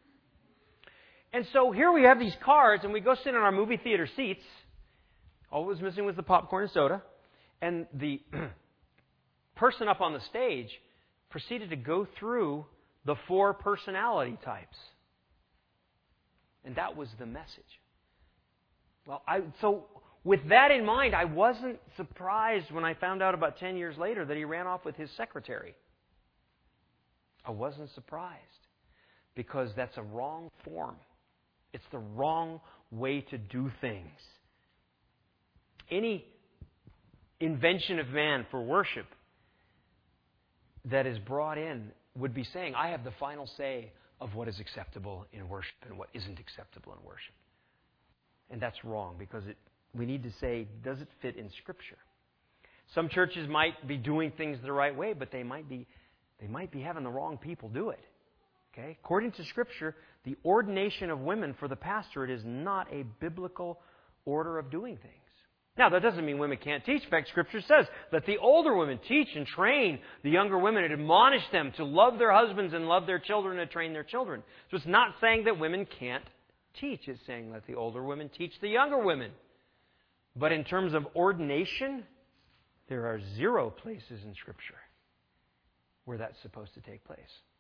and so here we have these cards, and we go sit in our movie theater seats. All it was missing was the popcorn and soda. And the person up on the stage proceeded to go through the four personality types. And that was the message. Well, I so with that in mind, I wasn't surprised when I found out about ten years later that he ran off with his secretary. I wasn't surprised, because that's a wrong form. It's the wrong way to do things. Any invention of man for worship that is brought in would be saying, I have the final say of what is acceptable in worship and what isn't acceptable in worship. And that's wrong, because it, we need to say, does it fit in Scripture? Some churches might be doing things the right way, but they might be they might be having the wrong people do it. Okay? According to Scripture, the ordination of women for the pastorate is not a biblical order of doing things. Now, that doesn't mean women can't teach. In fact, Scripture says that the older women teach and train the younger women and admonish them to love their husbands and love their children and train their children. So it's not saying that women can't teach. It's saying that the older women teach the younger women. But in terms of ordination, there are zero places in Scripture where that's supposed to take place.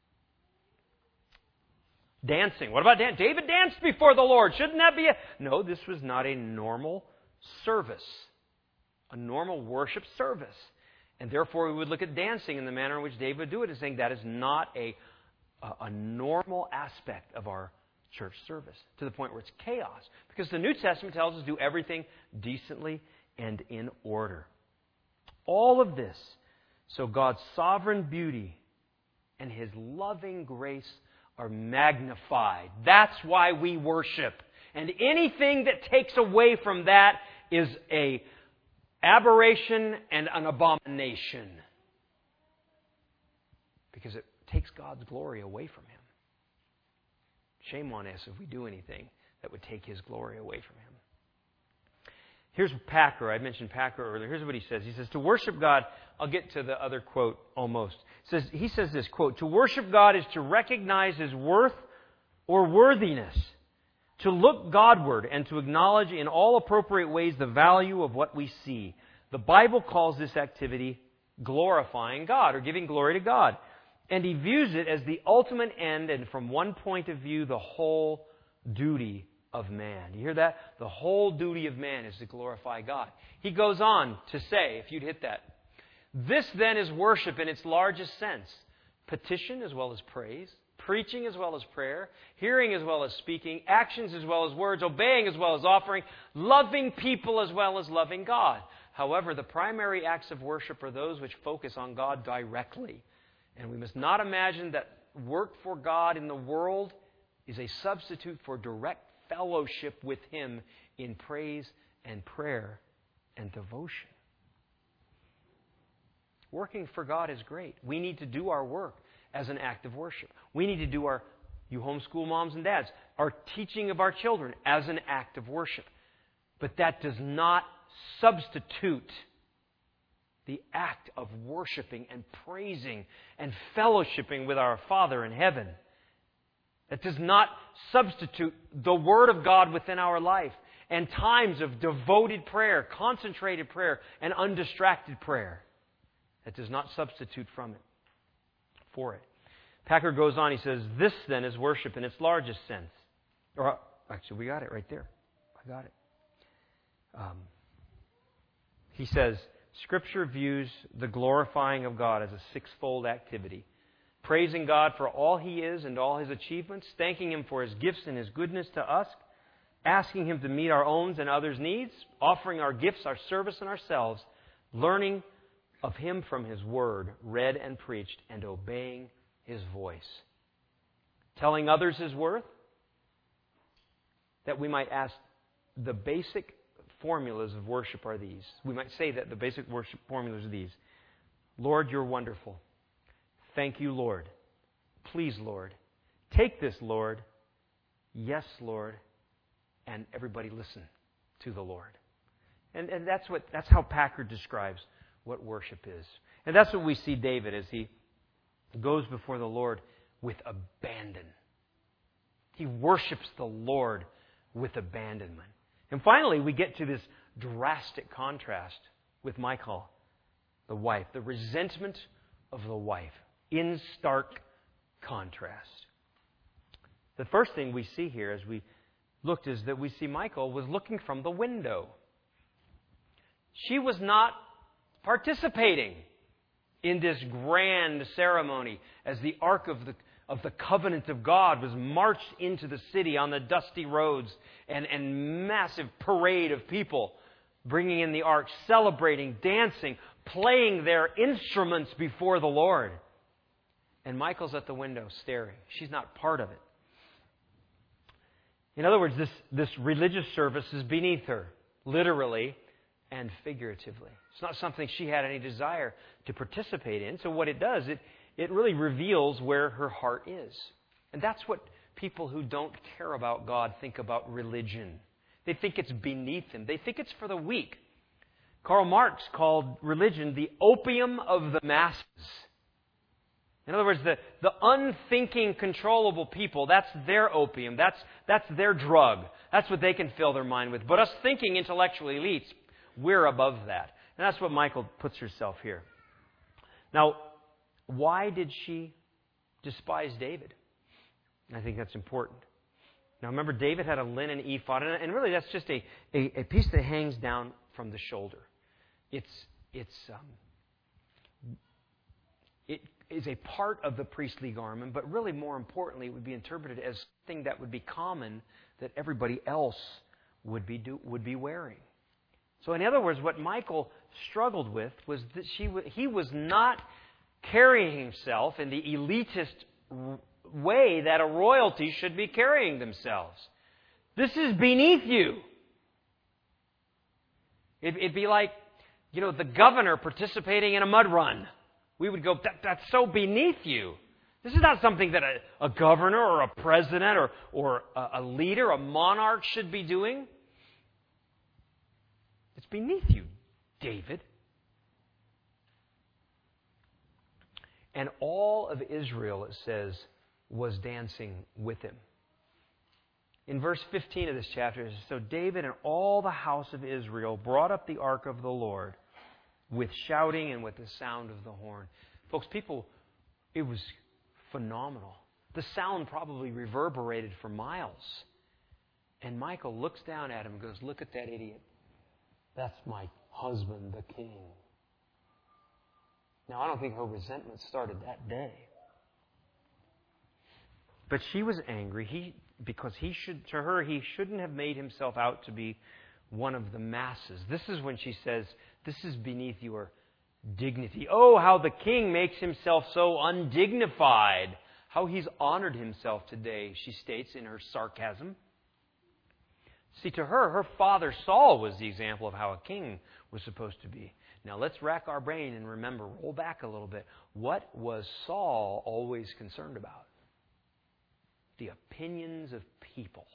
Dancing. What about dance? David danced before the Lord. Shouldn't that be a... No, this was not a normal service. A normal worship service. And therefore we would look at dancing in the manner in which David would do it and saying that is not a, a, a normal aspect of our church service, to the point where it's chaos. Because the New Testament tells us to do everything decently and in order. All of this, so God's sovereign beauty and His loving grace are magnified. That's why we worship. And anything that takes away from that is a aberration and an abomination. Because it takes God's glory away from Him. Shame on us if we do anything that would take His glory away from Him. Here's Packer. I mentioned Packer earlier. Here's what he says. He says, to worship God, I'll get to the other quote almost. He says, he says this, quote, to worship God is to recognize His worth or worthiness, to look Godward and to acknowledge in all appropriate ways the value of what we see. The Bible calls this activity glorifying God or giving glory to God. And he views it as the ultimate end and from one point of view, the whole duty of man. You hear that? The whole duty of man is to glorify God. He goes on to say, if you'd hit that, this then is worship in its largest sense. Petition as well as praise, preaching as well as prayer, hearing as well as speaking, actions as well as words, obeying as well as offering, loving people as well as loving God. However, the primary acts of worship are those which focus on God directly. And we must not imagine that work for God in the world is a substitute for direct fellowship with Him in praise and prayer and devotion. Working for God is great. We need to do our work as an act of worship. We need to do our, you homeschool moms and dads, our teaching of our children as an act of worship. But that does not substitute the act of worshiping and praising and fellowshipping with our Father in heaven. That does not substitute the Word of God within our life and times of devoted prayer, concentrated prayer, and undistracted prayer. That does not substitute from it, for it. Packer goes on, he says, this then is worship in its largest sense. Or, actually, we got it right there. I got it. Um, he says, Scripture views the glorifying of God as a sixfold activity. Praising God for all He is and all His achievements, thanking Him for His gifts and His goodness to us, asking Him to meet our own and others' needs, offering our gifts, our service, and ourselves, learning of Him from His Word, read and preached, and obeying His voice. Telling others His worth, that we might ask, the basic formulas of worship are these. We might say that the basic worship formulas are these. Lord, You're wonderful. Thank You, Lord. Please, Lord. Take this, Lord. Yes, Lord. And everybody listen to the Lord. And, and that's what that's how Packer describes what worship is. And that's what we see David as he goes before the Lord with abandon. He worships the Lord with abandonment. And finally, we get to this drastic contrast with Michal, the wife, the resentment of the wife, in stark contrast. The first thing we see here as we looked is that we see Michal was looking from the window. She was not participating in this grand ceremony as the Ark of the of the covenant of God was marched into the city on the dusty roads and, and massive parade of people bringing in the Ark, celebrating, dancing, playing their instruments before the Lord. And Michal's at the window staring. She's not part of it. In other words, this, this religious service is beneath her, literally and figuratively. It's not something she had any desire to participate in. So what it does, it It really reveals where her heart is. And that's what people who don't care about God think about religion. They think it's beneath them. They think it's for the weak. Karl Marx called religion the opium of the masses. In other words, the, the unthinking, controllable people, that's their opium. That's, that's their drug. That's what they can fill their mind with. But us thinking intellectual elites, we're above that. And that's what Michal puts herself here. Now, why did she despise David? I think that's important. Now remember, David had a linen ephod, and really that's just a, a, a piece that hangs down from the shoulder. It's, it's, um, it is a part of the priestly garment, but really more importantly, it would be interpreted as something that would be common that everybody else would be, do, would be wearing. So in other words, what Michal struggled with was that she he was not carrying himself in the elitist way that a royalty should be carrying themselves. This is beneath you. It'd be like, you know, the governor participating in a mud run. We would go, that, that's so beneath you. This is not something that a, a governor or a president or, or a, a leader, a monarch should be doing. It's beneath you, David. And all of Israel, it says, was dancing with him. In verse fifteen of this chapter, it says, so David and all the house of Israel brought up the ark of the Lord with shouting and with the sound of the horn. Folks, people, it was phenomenal. The sound probably reverberated for miles. And Michal looks down at him and goes, "Look at that idiot. That's my husband, the king." Now, I don't think her resentment started that day. But she was angry he, because he should, to her, he shouldn't have made himself out to be one of the masses. This is when she says, "This is beneath your dignity." Oh, how the king makes himself so undignified. How he's honored himself today, she states in her sarcasm. See, to her, her father Saul was the example of how a king was supposed to be. Now, let's rack our brain and remember, roll back a little bit. What was Saul always concerned about? The opinions of people.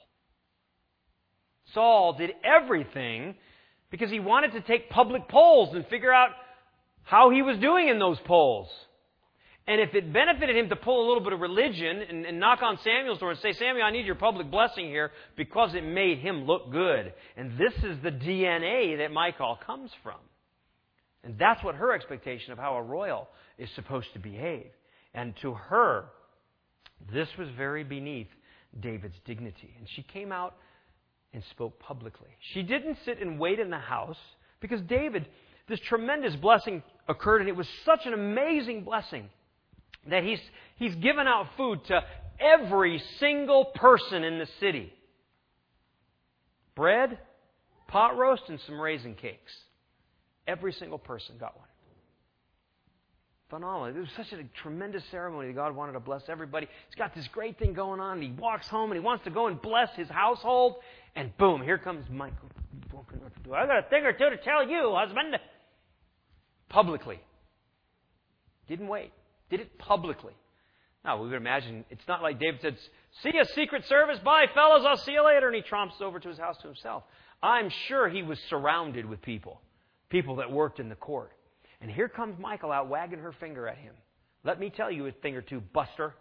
Saul did everything because he wanted to take public polls and figure out how he was doing in those polls. And if it benefited him to pull a little bit of religion and, and knock on Samuel's door and say, "Samuel, I need your public blessing here," because it made him look good. And this is the D N A that Michal comes from. And that's what her expectation of how a royal is supposed to behave. And to her, this was very beneath David's dignity. And she came out and spoke publicly. She didn't sit and wait in the house because David, this tremendous blessing occurred, and it was such an amazing blessing that he's, he's given out food to every single person in the city. Bread, pot roast, and some raisin cakes. Every single person got one. Phenomenal. It was such a tremendous ceremony that God wanted to bless everybody. He's got this great thing going on, and he walks home, and he wants to go and bless his household, and boom, here comes Michal. "I got a thing or two to tell you, husband." Publicly. Didn't wait. Did it publicly. Now, we would imagine, it's not like David said, "See you, Secret Service. Bye, fellas. I'll see you later." And he tromps over to his house to himself. I'm sure he was surrounded with people. People that worked in the court. And here comes Michal out wagging her finger at him. "Let me tell you a thing or two, buster."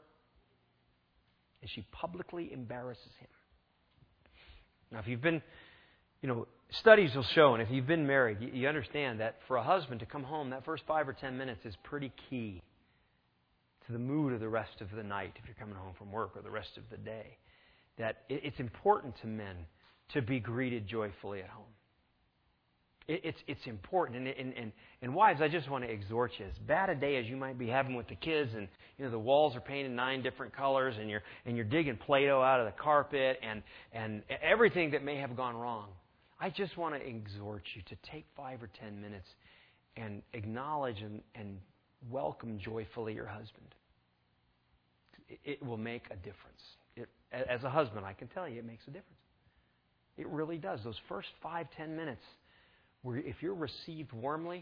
And she publicly embarrasses him. Now, if you've been, you know, studies will show, and if you've been married, you, you understand that for a husband to come home, that first five or ten minutes is pretty key to the mood of the rest of the night if you're coming home from work or the rest of the day. That it, it's important to men to be greeted joyfully at home. It's it's important. And, and, and, and wives, I just want to exhort you. As bad a day as you might be having with the kids, and you know the walls are painted nine different colors, and you're and you're digging Play-Doh out of the carpet, and and everything that may have gone wrong, I just want to exhort you to take five or ten minutes and acknowledge and, and welcome joyfully your husband. It, it will make a difference. It, as a husband, I can tell you, it makes a difference. It really does. Those first five, ten minutes, where if you're received warmly,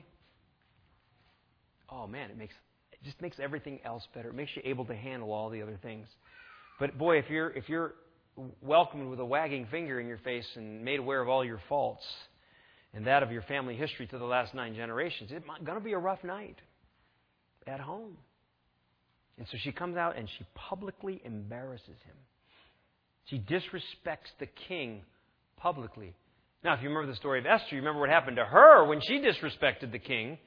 oh man, it makes it just makes everything else better. It makes you able to handle all the other things. But boy, if you're if you're welcomed with a wagging finger in your face and made aware of all your faults and that of your family history to the last nine generations, it's going to be a rough night at home. And so she comes out and she publicly embarrasses him. She disrespects the king publicly. Now, if you remember the story of Esther, you remember what happened to her when she disrespected the king.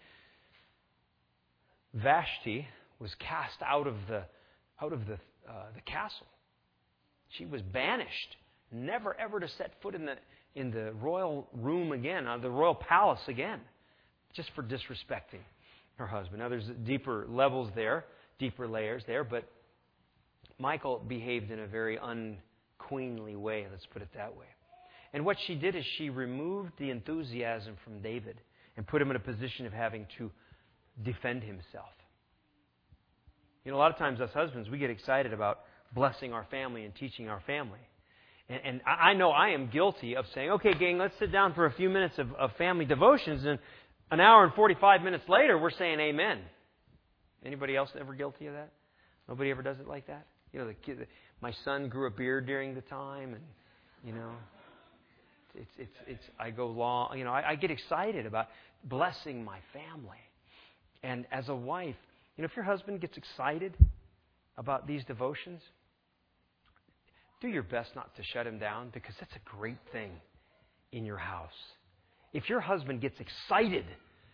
Vashti was cast out of the out of the uh, the castle. She was banished, never ever to set foot in the in the royal room again, uh, the royal palace again, just for disrespecting her husband. Now, there's deeper levels there, deeper layers there, but Michal behaved in a very unqueenly way. Let's put it that way. And what she did is she removed the enthusiasm from David and put him in a position of having to defend himself. You know, a lot of times us husbands, we get excited about blessing our family and teaching our family. And, and I know I am guilty of saying, "Okay, gang, let's sit down for a few minutes of, of family devotions," and an hour and forty-five minutes later, we're saying amen. Anybody else ever guilty of that? Nobody ever does it like that? You know, the kid, my son grew a beard during the time, and, you know... It's, it's, it's, I go long, you know, I, I get excited about blessing my family. And as a wife, you know, if your husband gets excited about these devotions, do your best not to shut him down, because that's a great thing in your house. If your husband gets excited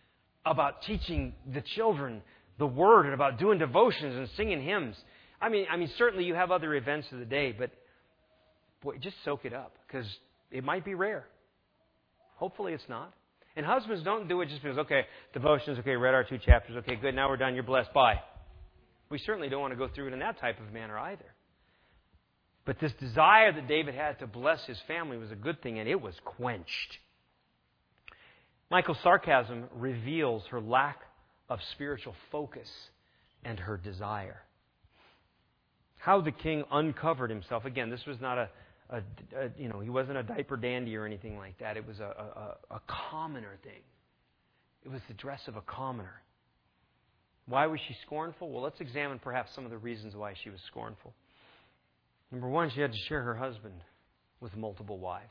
about teaching the children the Word and about doing devotions and singing hymns. I mean, I mean, certainly you have other events of the day, but boy, just soak it up because it might be rare. Hopefully it's not. And husbands, don't do it just because, okay, devotions, okay, read our two chapters, okay, good, now we're done, you're blessed, bye. We certainly don't want to go through it in that type of manner either. But this desire that David had to bless his family was a good thing, and it was quenched. Michal's sarcasm reveals her lack of spiritual focus and her desire. How the king uncovered himself. Again, this was not a, a, a you know, he wasn't a diaper dandy or anything like that. It was a, a, a commoner thing. It was the dress of a commoner. Why was she scornful? Well, let's examine perhaps some of the reasons why she was scornful. Number one, she had to share her husband with multiple wives.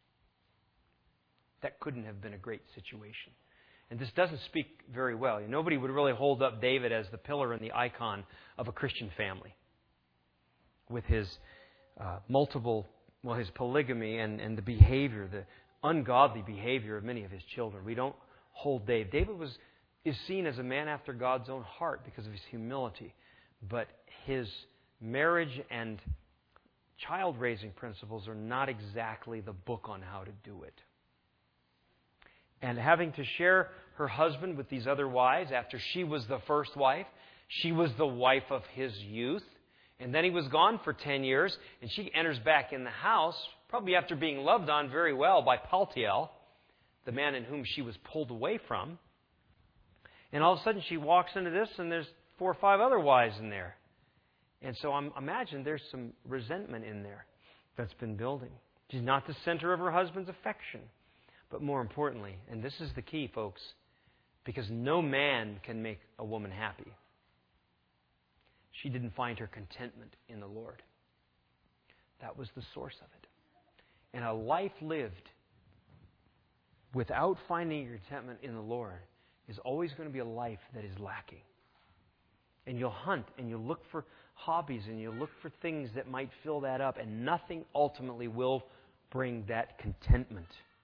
That couldn't have been a great situation. And this doesn't speak very well. Nobody would really hold up David as the pillar and the icon of a Christian family. With his uh, multiple, well, his polygamy and, and the behavior, the ungodly behavior of many of his children. We don't hold David. David was is seen as a man after God's own heart because of his humility. But his marriage and child-raising principles are not exactly the book on how to do it. And having to share her husband with these other wives after she was the first wife, she was the wife of his youth, and then he was gone for ten years, and she enters back in the house, probably after being loved on very well by Paltiel, the man in whom she was pulled away from. And all of a sudden she walks into this, and there's four or five other wives in there. And so I imagine there's some resentment in there that's been building. She's not the center of her husband's affection. But more importantly, and this is the key, folks, because no man can make a woman happy. She didn't find her contentment in the Lord. That was the source of it. And a life lived without finding your contentment in the Lord is always going to be a life that is lacking. And you'll hunt and you'll look for hobbies and you'll look for things that might fill that up, and nothing ultimately will bring that contentment.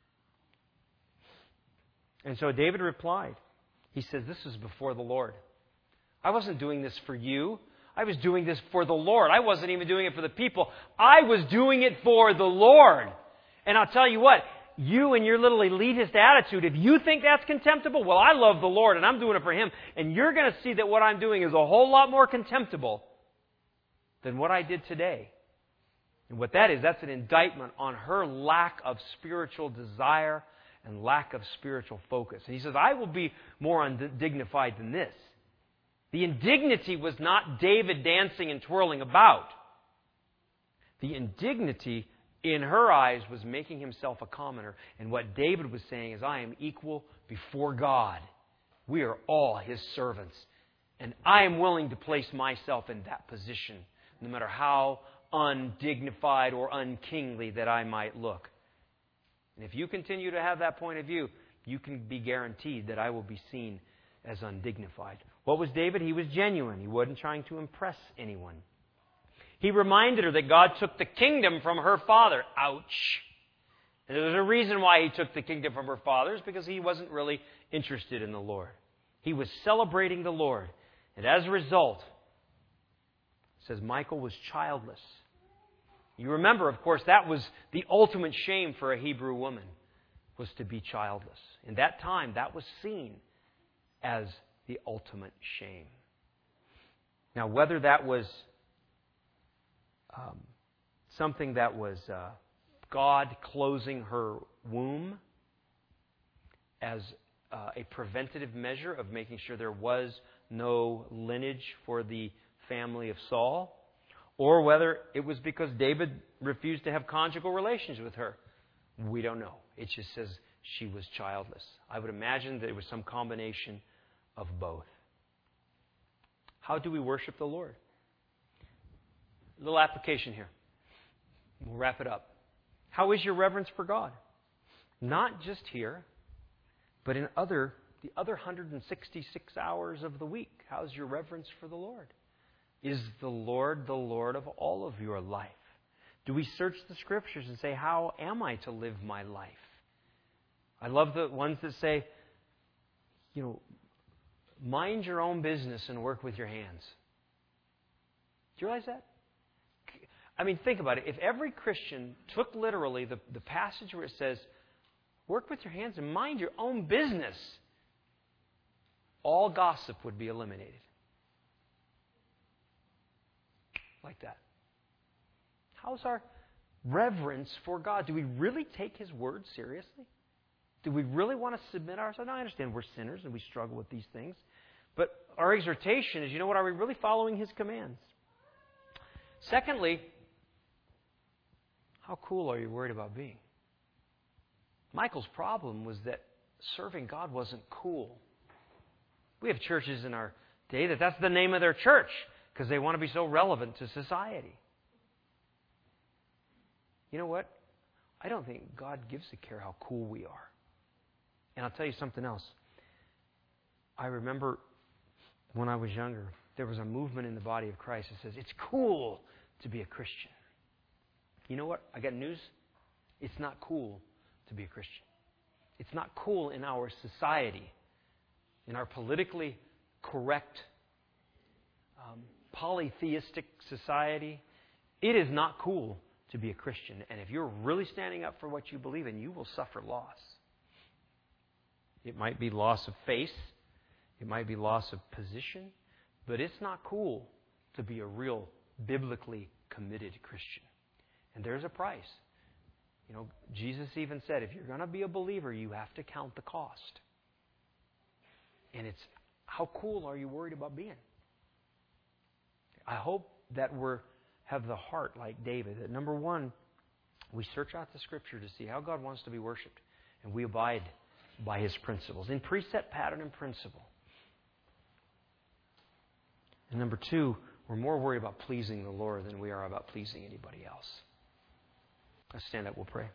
And so David replied. He says, this is before the Lord. I wasn't doing this for you. I was doing this for the Lord. I wasn't even doing it for the people. I was doing it for the Lord. And I'll tell you what, you and your little elitist attitude, if you think that's contemptible, well, I love the Lord and I'm doing it for Him. And you're going to see that what I'm doing is a whole lot more contemptible than what I did today. And what that is, that's an indictment on her lack of spiritual desire and lack of spiritual focus. And he says, I will be more undignified than this. The indignity was not David dancing and twirling about. The indignity in her eyes was making himself a commoner. And what David was saying is, I am equal before God. We are all His servants. And I am willing to place myself in that position, no matter how undignified or unkingly that I might look. And if you continue to have that point of view, you can be guaranteed that I will be seen as undignified. What was David? He was genuine. He wasn't trying to impress anyone. He reminded her that God took the kingdom from her father. Ouch. And there's a reason why He took the kingdom from her father, is because he wasn't really interested in the Lord. He was celebrating the Lord. And as a result, it says Michal was childless. You remember, of course, that was the ultimate shame for a Hebrew woman, was to be childless. In that time, that was seen as the ultimate shame. Now, whether that was um, something that was uh, God closing her womb as uh, a preventative measure of making sure there was no lineage for the family of Saul, or whether it was because David refused to have conjugal relations with her, we don't know. It just says she was childless. I would imagine that it was some combination of both. How do we worship the Lord? A little application here. We'll wrap it up. How is your reverence for God? Not just here, but in other the other one hundred sixty-six hours of the week. How's your reverence for the Lord? Is the Lord the Lord of all of your life? Do we search the Scriptures and say, how am I to live my life? I love the ones that say, you know, mind your own business and work with your hands. Do you realize that? I mean, think about it. If every Christian took literally the, the passage where it says, work with your hands and mind your own business, all gossip would be eliminated. Like that. How's our reverence for God? Do we really take His word seriously? Do we really want to submit ourselves? Now, I understand we're sinners and we struggle with these things. But our exhortation is, you know what, are we really following His commands? Secondly, how cool are you worried about being? Michael's problem was that serving God wasn't cool. We have churches in our day that that's the name of their church because they want to be so relevant to society. You know what? I don't think God gives a care how cool we are. And I'll tell you something else. I remember when I was younger, there was a movement in the body of Christ that says, it's cool to be a Christian. You know what? I got news. It's not cool to be a Christian. It's not cool in our society, in our politically correct, um, polytheistic society. It is not cool to be a Christian. And if you're really standing up for what you believe in, you will suffer loss. It might be loss of face. It might be loss of position. But it's not cool to be a real biblically committed Christian. And there's a price. You know, Jesus even said, if you're going to be a believer, you have to count the cost. And it's, how cool are you worried about being? I hope that we're have the heart like David. That number one, we search out the Scripture to see how God wants to be worshipped. And we abide by His principles. In precept, pattern, and principle. And number two, we're more worried about pleasing the Lord than we are about pleasing anybody else. Let's stand up, we'll pray.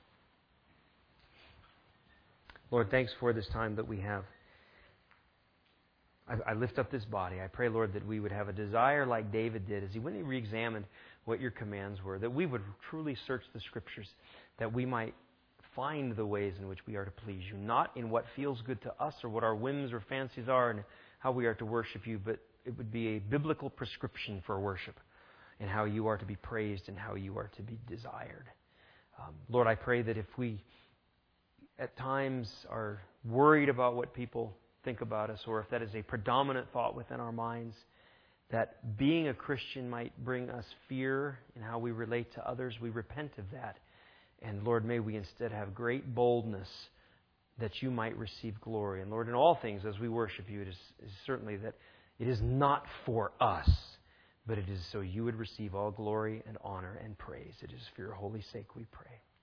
Lord, thanks for this time that we have. I, I lift up this body. I pray, Lord, that we would have a desire like David did as he went and re-examined what your commands were, that we would truly search the Scriptures, that we might find the ways in which we are to please you, not in what feels good to us or what our whims or fancies are and how we are to worship you, but it would be a biblical prescription for worship and how you are to be praised and how you are to be desired. Um, Lord, I pray that if we at times are worried about what people think about us, or if that is a predominant thought within our minds, that being a Christian might bring us fear in how we relate to others, we repent of that. And Lord, may we instead have great boldness that you might receive glory. And Lord, in all things, as we worship you, it is, is certainly that it is not for us, but it is so you would receive all glory and honor and praise. It is for your holy sake we pray.